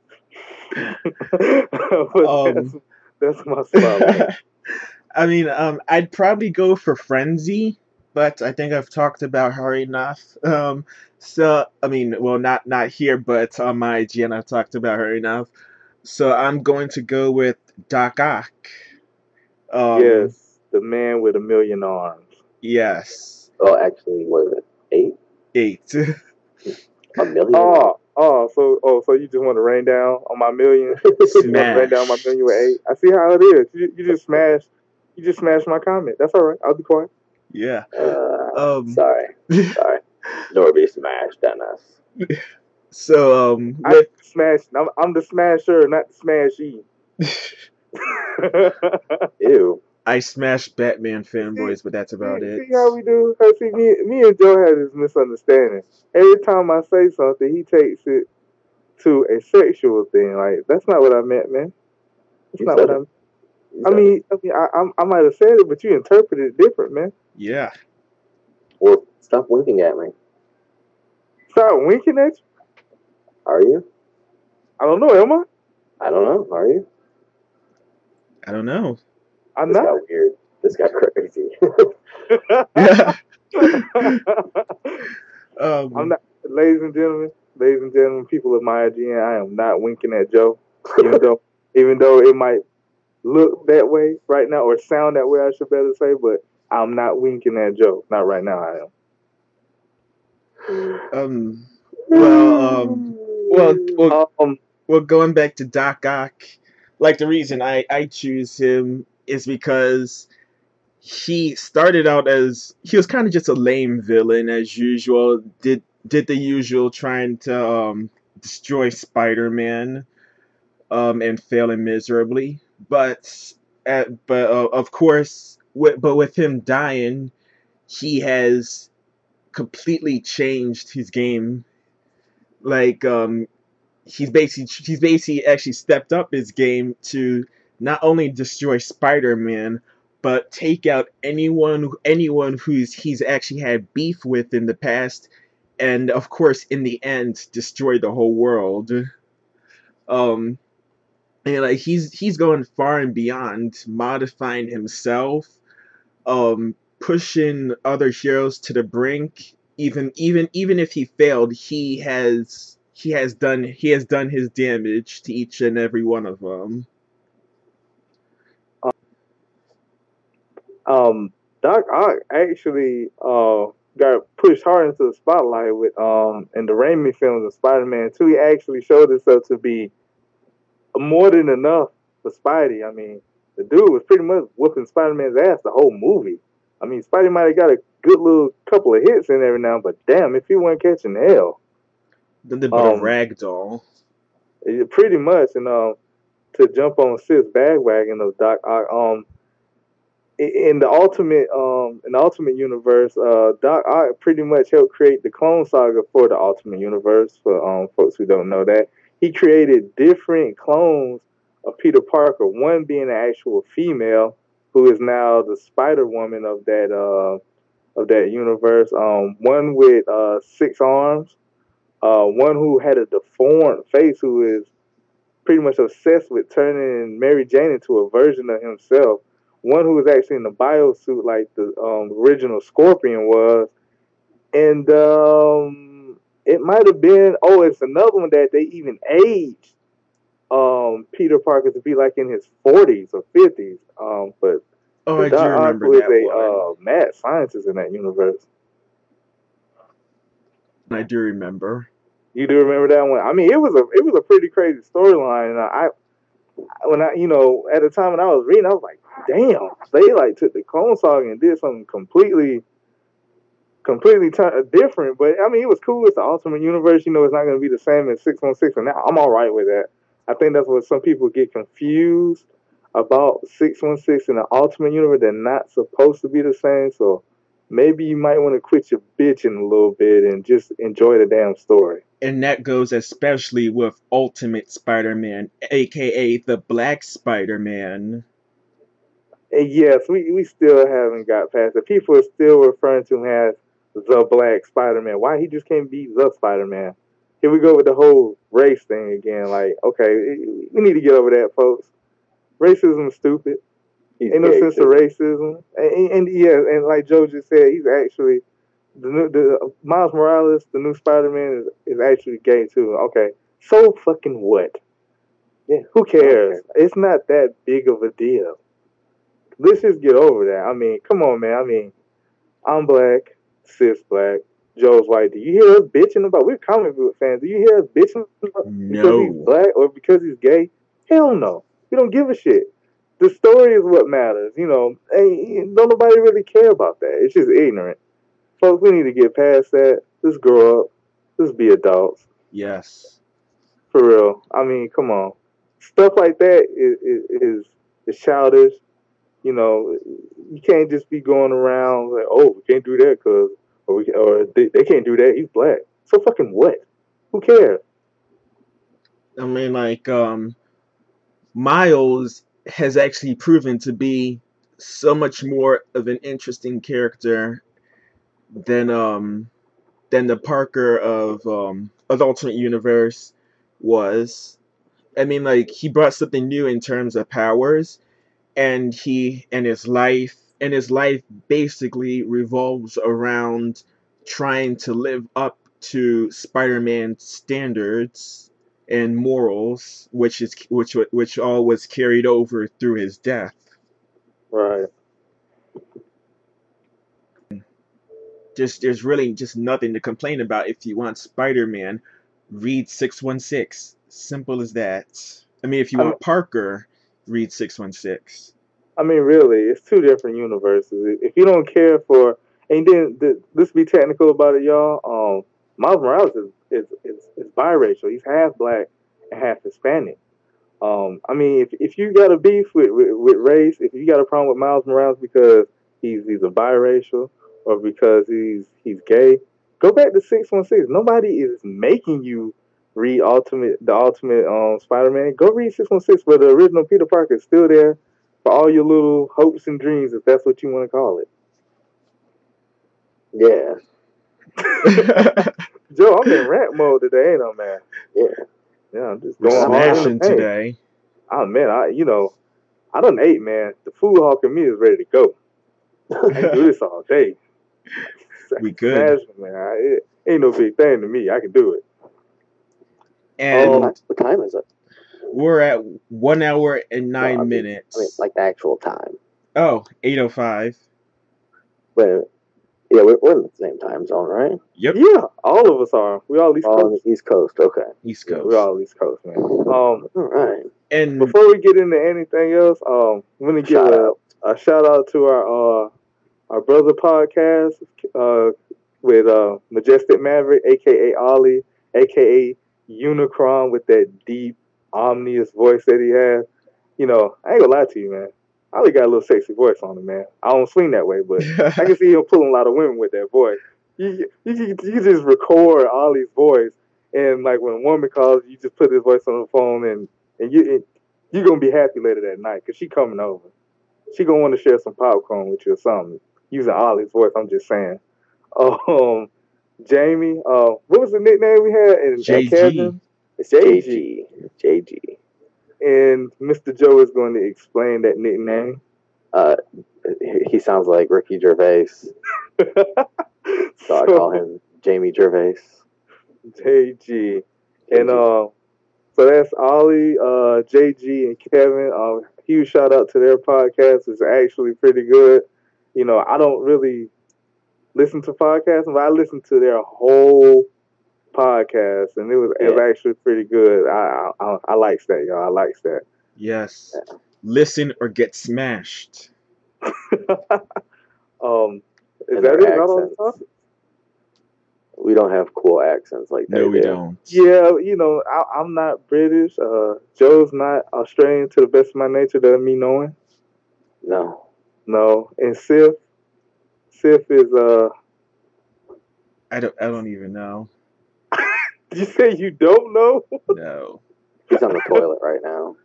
[SPEAKER 3] it. But that's my spotlight.
[SPEAKER 2] I mean, I'd probably go for Frenzy, but I think I've talked about her enough. So I mean, well, not here, but on my IGN, I've talked about her enough. So I'm going to go with Doc Ock. Um,
[SPEAKER 3] Yes, the man with a million arms.
[SPEAKER 2] yes,
[SPEAKER 1] Oh, actually, what is it? 8?
[SPEAKER 2] 8.
[SPEAKER 1] A million?
[SPEAKER 3] So you just want to rain down on my million? You want to rain down on my
[SPEAKER 2] Smash.
[SPEAKER 3] million with 8? I see how it is. You just smashed my comment. That's all right. I'll be quiet.
[SPEAKER 2] Yeah.
[SPEAKER 1] Sorry. Norby smashed on us.
[SPEAKER 2] So
[SPEAKER 3] I smashed. I'm the smasher, not the smashee.
[SPEAKER 1] Ew.
[SPEAKER 2] I smashed Batman fanboys, but that's about it.
[SPEAKER 3] See how we do? See, me and Joe had this misunderstanding. Every time I say something, he takes it to a sexual thing. Like that's not what I meant, man. That's
[SPEAKER 1] You
[SPEAKER 3] not
[SPEAKER 1] said
[SPEAKER 3] what I
[SPEAKER 1] it.
[SPEAKER 3] meant.
[SPEAKER 1] You
[SPEAKER 3] I
[SPEAKER 1] said
[SPEAKER 3] mean, I might have said it, but you interpreted it different, man.
[SPEAKER 2] Yeah.
[SPEAKER 1] Well, stop winking at me.
[SPEAKER 3] Stop winking at you.
[SPEAKER 1] Are you?
[SPEAKER 3] I don't know, am I?
[SPEAKER 1] I don't know. Are you?
[SPEAKER 2] I don't know.
[SPEAKER 3] I'm
[SPEAKER 1] This
[SPEAKER 3] not.
[SPEAKER 1] got weird. This got crazy.
[SPEAKER 3] I'm not, ladies and gentlemen, people of my IGN, I am not winking at Joe, even though it might look that way right now or sound that way, I should better say, but I'm not winking at Joe. Not right now. I
[SPEAKER 2] um. Well.
[SPEAKER 3] am.
[SPEAKER 2] Well. Going back to Doc Ock, like the reason I choose him is because he started out as he was kind of just a lame villain as usual. Did the usual trying to destroy Spider-Man and failing miserably. But of course, with him dying, he has completely changed his game. Like he's basically actually stepped up his game to not only destroy Spider-Man, but take out anyone who's he's actually had beef with in the past, and of course, in the end, destroy the whole world. Um, and like he's going far and beyond, modifying himself, pushing other heroes to the brink. Even if he failed, he has done his damage to each and every one of them.
[SPEAKER 3] Doc Ock actually got pushed hard into the spotlight with in the Raimi films of Spider-Man 2. He actually showed himself to be more than enough for Spidey. I mean, the dude was pretty much whooping Spider-Man's ass the whole movie. I mean, Spidey might have got a good little couple of hits in every now, but damn, if he wasn't catching hell,
[SPEAKER 2] Nothing but a
[SPEAKER 3] um,
[SPEAKER 2] rag doll.
[SPEAKER 3] pretty much. And to jump on Sid's bandwagon of Doc Ock, in the Ultimate Universe, Doc Ock pretty much helped create the Clone Saga for the Ultimate Universe. For folks who don't know that, he created different clones of Peter Parker. One being an actual female who is now the Spider Woman of that universe. One with 6 arms. One who had a deformed face, who is pretty much obsessed with turning Mary Jane into a version of himself. One who was actually in the biosuit like the original Scorpion was. And it might have been, it's another one that they even aged Peter Parker to be like in his 40s or 50s. But
[SPEAKER 2] Oh,
[SPEAKER 3] the
[SPEAKER 2] I do
[SPEAKER 3] Doc Ock
[SPEAKER 2] remember
[SPEAKER 3] was
[SPEAKER 2] that one.
[SPEAKER 3] a mad scientist in that universe.
[SPEAKER 2] I do remember.
[SPEAKER 3] You do remember that one? I mean, it was a pretty crazy storyline. And at the time when I was reading, I was like, damn, they like took the Clone Saga and did something completely different. But I mean, it was cool. It's the Ultimate Universe. You know, it's not going to be the same as 616, and now I'm all right with that. I think that's what some people get confused about 616 and the Ultimate Universe. They're not supposed to be the same. So maybe you might want to quit your bitching a little bit and just enjoy the damn story.
[SPEAKER 2] And that goes especially with Ultimate Spider-Man, aka the Black Spider-Man.
[SPEAKER 3] And yes, we still haven't got past it. People are still referring to him as the Black Spider-Man. Why he just can't be the Spider-Man? Here we go with the whole race thing again. Like, okay, we need to get over that, folks. Racism is stupid. Ain't no sense of racism. And yeah, and like Joe just said, he's actually the Miles Morales, the new Spider-Man, is actually gay too. Okay, so fucking what?
[SPEAKER 1] Yeah,
[SPEAKER 3] who cares? It's not that big of a deal. Let's just get over that. I mean, come on, man. I mean, I'm black, cis black, Joe's white. Do you hear us bitching about? We're comic book fans. Do you hear us bitching about because he's
[SPEAKER 2] No.
[SPEAKER 3] black or because he's gay? Hell no. We don't give a shit. The story is what matters. You know, don't nobody really care about that. It's just ignorant. Folks, we need to get past that. Let's grow up. Let's be adults.
[SPEAKER 2] Yes.
[SPEAKER 3] For real. I mean, come on. Stuff like that is childish. You know, you can't just be going around like, oh, we can't do that because, or they can't do that. He's black. So fucking what? Who cares?
[SPEAKER 2] I mean, like, Miles has actually proven to be so much more of an interesting character than the Parker of the Alternate Universe was. I mean, like, he brought something new in terms of powers, and his life basically revolves around trying to live up to Spider-Man standards and morals, which all was carried over through his death.
[SPEAKER 3] Right.
[SPEAKER 2] There's really just nothing to complain about. If you want Spider-Man, read 616. Simple as that. I mean, if you
[SPEAKER 3] I mean,
[SPEAKER 2] want Parker, read 616.
[SPEAKER 3] I mean, really, it's two different universes. If you don't care for, and then let's be technical about it, y'all. Miles Morales is biracial. He's half black and half Hispanic. I mean, if you got a beef with race, if you got a problem with Miles Morales because he's a biracial or because he's gay, go back to 616. Nobody is making you read the ultimate Spider-Man. Go read 616 where the original Peter Parker is still there for all your little hopes and dreams, if that's what you want to call it.
[SPEAKER 1] Yeah.
[SPEAKER 3] Joe, I'm in rant mode today, ain't I, man?
[SPEAKER 1] Yeah.
[SPEAKER 3] Yeah, I'm just
[SPEAKER 2] We're
[SPEAKER 3] going hard in
[SPEAKER 2] smashing
[SPEAKER 3] the paint.
[SPEAKER 2] today.
[SPEAKER 3] Oh man, I done ate, man. The food hawk in me is ready to go. I can do this all day.
[SPEAKER 2] We could.
[SPEAKER 3] Smash, man. It ain't no big thing to me. I can do it.
[SPEAKER 2] And
[SPEAKER 1] what time is it?
[SPEAKER 2] we're at 1 hour and
[SPEAKER 1] No,
[SPEAKER 2] 9
[SPEAKER 1] I mean,
[SPEAKER 2] minutes.
[SPEAKER 1] like the actual time.
[SPEAKER 2] Oh, 8:05.
[SPEAKER 1] Wait a minute. Yeah, we're in the same time zone, right?
[SPEAKER 2] Yep.
[SPEAKER 3] Yeah, all of us are. We all East
[SPEAKER 1] All on
[SPEAKER 3] Coast.
[SPEAKER 1] the East Coast. Okay.
[SPEAKER 2] East
[SPEAKER 3] Yeah,
[SPEAKER 2] Coast.
[SPEAKER 3] we all East Coast, man.
[SPEAKER 1] All right.
[SPEAKER 2] And
[SPEAKER 3] Before we get into anything else, I'm gonna give a shout out to our brother podcast with Majestic Maverick, aka Ollie, aka Unicron, with that deep, ominous voice that he has. You know, I ain't gonna lie to you, man. Ollie got a little sexy voice on him, man. I don't swing that way, but I can see him pulling a lot of women with that voice. You just record Ollie's voice, and like when a woman calls, you just put his voice on the phone, and you're gonna be happy later that night because she coming over. She gonna want to share some popcorn with you or something. Using Ollie's voice, I'm just saying. Jamie, what was the nickname we had? And
[SPEAKER 2] JG.
[SPEAKER 3] Kevin,
[SPEAKER 1] it's JG. JG.
[SPEAKER 3] And Mr. Joe is going to explain that nickname.
[SPEAKER 1] He sounds like Ricky Gervais, so I call him Jamie Gervais.
[SPEAKER 3] JG. And so that's Ollie, JG, and Kevin. Huge shout out to their podcast. It's actually pretty good. You know, I don't really listen to podcasts, but I listened to their whole podcast, and it was actually pretty good. I likes that, y'all. I likes that.
[SPEAKER 2] Yes. Yeah. Listen or get smashed.
[SPEAKER 3] Is that it? Not on the topic?
[SPEAKER 1] We don't have cool accents like that.
[SPEAKER 2] No, we don't.
[SPEAKER 3] Yeah, you know, I'm not British. Joe's not Australian to the best of my nature, that me knowing.
[SPEAKER 1] No.
[SPEAKER 3] And Sif Sif is
[SPEAKER 2] I don't even know.
[SPEAKER 3] Did you say you don't know?
[SPEAKER 2] No.
[SPEAKER 1] He's on the toilet right now.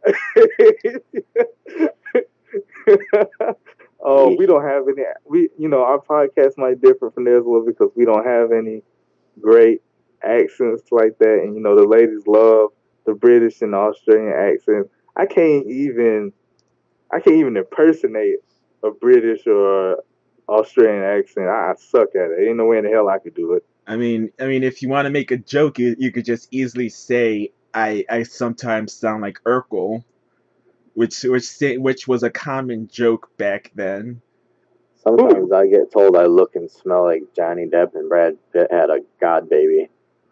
[SPEAKER 3] Oh, we don't have any. Our podcast might differ from theirs a little because we don't have any great accents like that, and the ladies love the British and the Australian accents. I can't even impersonate a British or Australian accent. I suck at it. Ain't no way in the hell I could do it.
[SPEAKER 2] I mean, if you want to make a joke, you could just easily say I sometimes sound like Urkel, which was a common joke back then.
[SPEAKER 1] Sometimes I get told I look and smell like Johnny Depp and Brad Pitt had a god baby.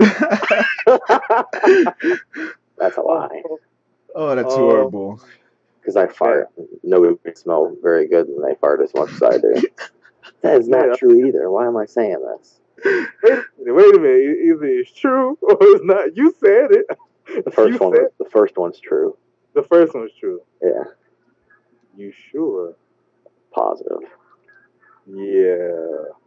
[SPEAKER 1] That's a lie.
[SPEAKER 2] Oh, that's horrible.
[SPEAKER 1] Because I fart. Nobody would smell very good when they fart as much as I do. That is not true either. Why am I saying this?
[SPEAKER 3] Wait a minute. Either it's true or it's not. You said it.
[SPEAKER 1] The first one's true.
[SPEAKER 3] The first one's true.
[SPEAKER 1] Yeah.
[SPEAKER 3] You sure?
[SPEAKER 1] Positive.
[SPEAKER 3] Yeah.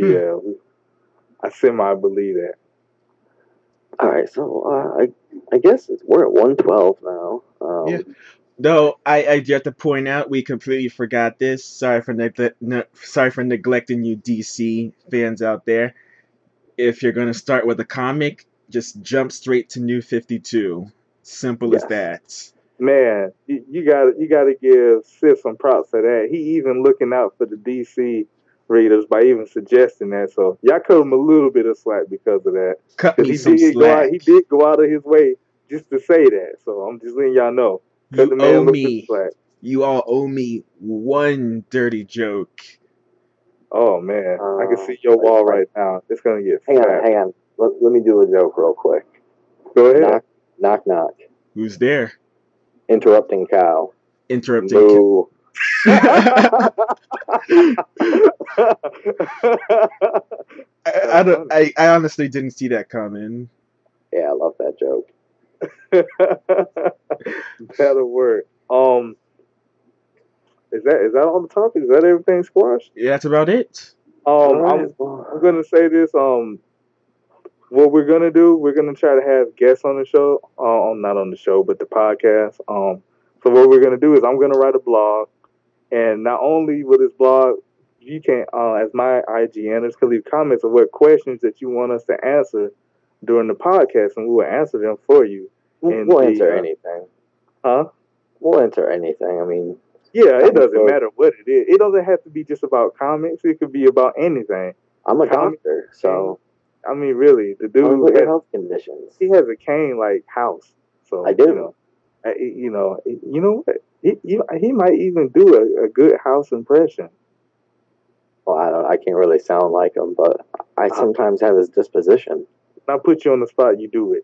[SPEAKER 3] I semi-believe that.
[SPEAKER 1] All right, so I guess we're at 112 now.
[SPEAKER 2] Yeah. Though I do have to point out we completely forgot this. Sorry for neglecting you, DC fans out there. If you're gonna start with a comic, just jump straight to New 52. Simple as that.
[SPEAKER 3] Man, you gotta give Sid some props for that. He even looking out for the DC readers by even suggesting that. So y'all cut him a little bit of slack because of that.
[SPEAKER 2] Cut me some slack.
[SPEAKER 3] He did go out of his way just to say that. So I'm just letting y'all know.
[SPEAKER 2] You owe me. You all owe me one dirty joke.
[SPEAKER 3] Oh man, I can see your wall right now. It's gonna get.
[SPEAKER 1] Hang on. Let me do a joke real quick.
[SPEAKER 3] Go ahead.
[SPEAKER 1] Knock.
[SPEAKER 2] Who's there?
[SPEAKER 1] Interrupting cow.
[SPEAKER 2] Interrupting
[SPEAKER 1] cow.
[SPEAKER 2] I honestly didn't see that coming.
[SPEAKER 1] Yeah, I love that joke.
[SPEAKER 3] That'll work. Is that all the topics? Is that everything squashed?
[SPEAKER 2] Yeah, that's about it.
[SPEAKER 3] I'm gonna say this. What we're gonna do, we're gonna try to have guests on the show. Not on the show, but the podcast. So what we're gonna do is I'm gonna write a blog, and not only with this blog, you can, as my IGNers, can leave comments of what questions that you want us to answer during the podcast, and we will answer them for you.
[SPEAKER 1] We'll answer anything.
[SPEAKER 3] Huh?
[SPEAKER 1] We'll answer anything. I mean,
[SPEAKER 3] yeah, it doesn't matter what it is. It doesn't have to be just about comics. It could be about anything.
[SPEAKER 1] I'm a doctor, so.
[SPEAKER 3] I mean, really, the dude
[SPEAKER 1] has health conditions.
[SPEAKER 3] He has a cane-like house. So
[SPEAKER 1] I do.
[SPEAKER 3] You know what? He might even do a good house impression.
[SPEAKER 1] Well, I can't really sound like him, but I sometimes have his disposition.
[SPEAKER 3] I'll put you on the spot. You do it.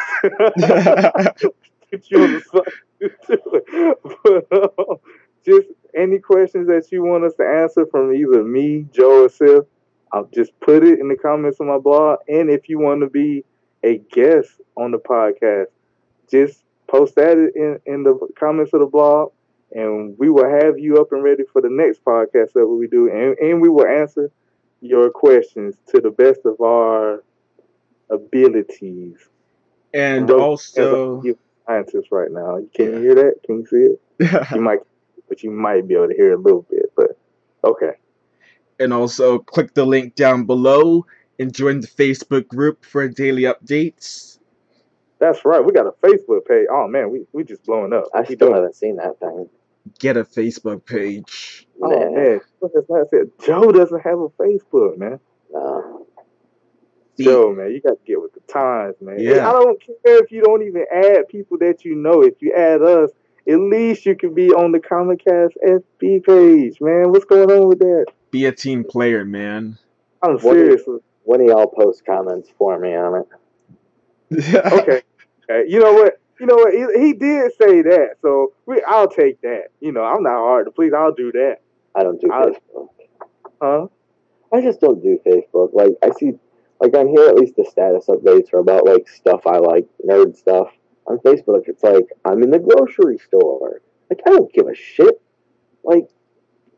[SPEAKER 3] Put you on the spot. You do it. But, just any questions that you want us to answer from either me, Joe, or Sif, I'll just put it in the comments on my blog. And if you want to be a guest on the podcast, just post that in the comments of the blog, and we will have you up and ready for the next podcast that we do. And we will answer your questions to the best of our abilities.
[SPEAKER 2] And also,
[SPEAKER 3] scientists right now. Can you hear that? Can you see it? You might be able to hear it a little bit, but okay.
[SPEAKER 2] And also, click the link down below and join the Facebook group for daily updates.
[SPEAKER 3] That's right. We got a Facebook page. Oh man, we just blowing up.
[SPEAKER 1] I still haven't seen that thing.
[SPEAKER 2] Get a Facebook page.
[SPEAKER 3] Oh man, Joe doesn't have a Facebook, man.
[SPEAKER 1] No.
[SPEAKER 3] Joe, man, you got to get with the times, man.
[SPEAKER 2] Yeah.
[SPEAKER 3] I don't care if you don't even add people that you know. If you add us, at least you can be on the Comicast FB page, man. What's going on with that?
[SPEAKER 2] Be a team player, man.
[SPEAKER 3] I'm serious.
[SPEAKER 1] When do y'all post comments for me on it?
[SPEAKER 3] Okay. You know what? He did say that, so I'll take that. I'm not hard to please. I'll do that.
[SPEAKER 1] I don't do Facebook.
[SPEAKER 3] Huh?
[SPEAKER 1] I just don't do Facebook. Like, I see, like, on here, at least the status updates are about, like, stuff I like, nerd stuff. On Facebook, it's like, I'm in the grocery store. Like, I don't give a shit. Like,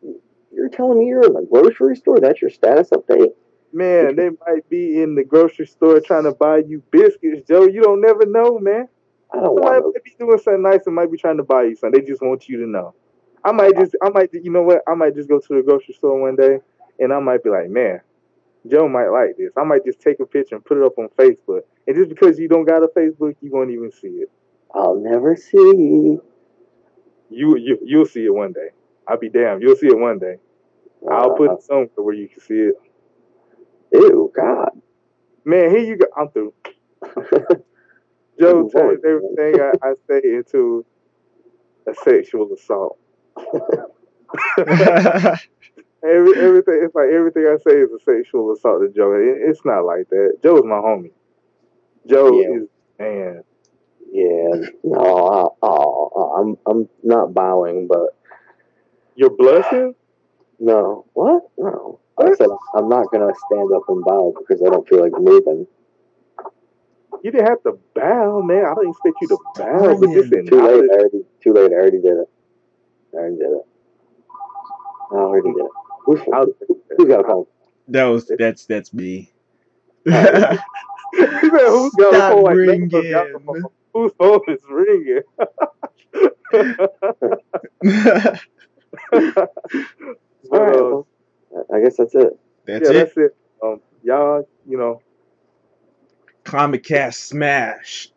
[SPEAKER 1] You're telling me you're in the grocery store? That's your status update?
[SPEAKER 3] Man, they might be in the grocery store trying to buy you biscuits, Joe. You don't never know, man.
[SPEAKER 1] I don't
[SPEAKER 3] Somebody
[SPEAKER 1] want
[SPEAKER 3] might be doing something nice and might be trying to buy you something. They just want you to know. You know what? I might just go to the grocery store one day and I might be like, man, Joe might like this. I might just take a picture and put it up on Facebook. And just because you don't got a Facebook, you won't even see it.
[SPEAKER 1] I'll never see.
[SPEAKER 3] You'll see it one day. I'll be damned. You'll see it one day. I'll put it somewhere where you can see it.
[SPEAKER 1] Ew, God.
[SPEAKER 3] Man, here you go. I'm through. Joe turns everything I say into a sexual assault. Everything, it's like everything I say is a sexual assault to Joe. It's not like that. Joe is my homie. Joe is man.
[SPEAKER 1] Yeah, no, I'm not bowing, but
[SPEAKER 3] You're blushing?
[SPEAKER 1] no, what? No, I said I'm not gonna stand up and bow because I don't feel like moving.
[SPEAKER 3] You didn't have to bow, man. I don't expect you to bow, but just
[SPEAKER 1] too late. I already did it. I already did it. Who's got a phone?
[SPEAKER 2] That's me.
[SPEAKER 3] Who's got a phone? Like,
[SPEAKER 2] ringing.
[SPEAKER 3] Whose phone is ringing?
[SPEAKER 1] All right, well, I guess that's it.
[SPEAKER 3] That's it. Y'all, you know,
[SPEAKER 2] Comicast smash.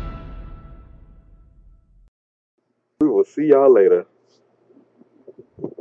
[SPEAKER 3] we will see y'all later.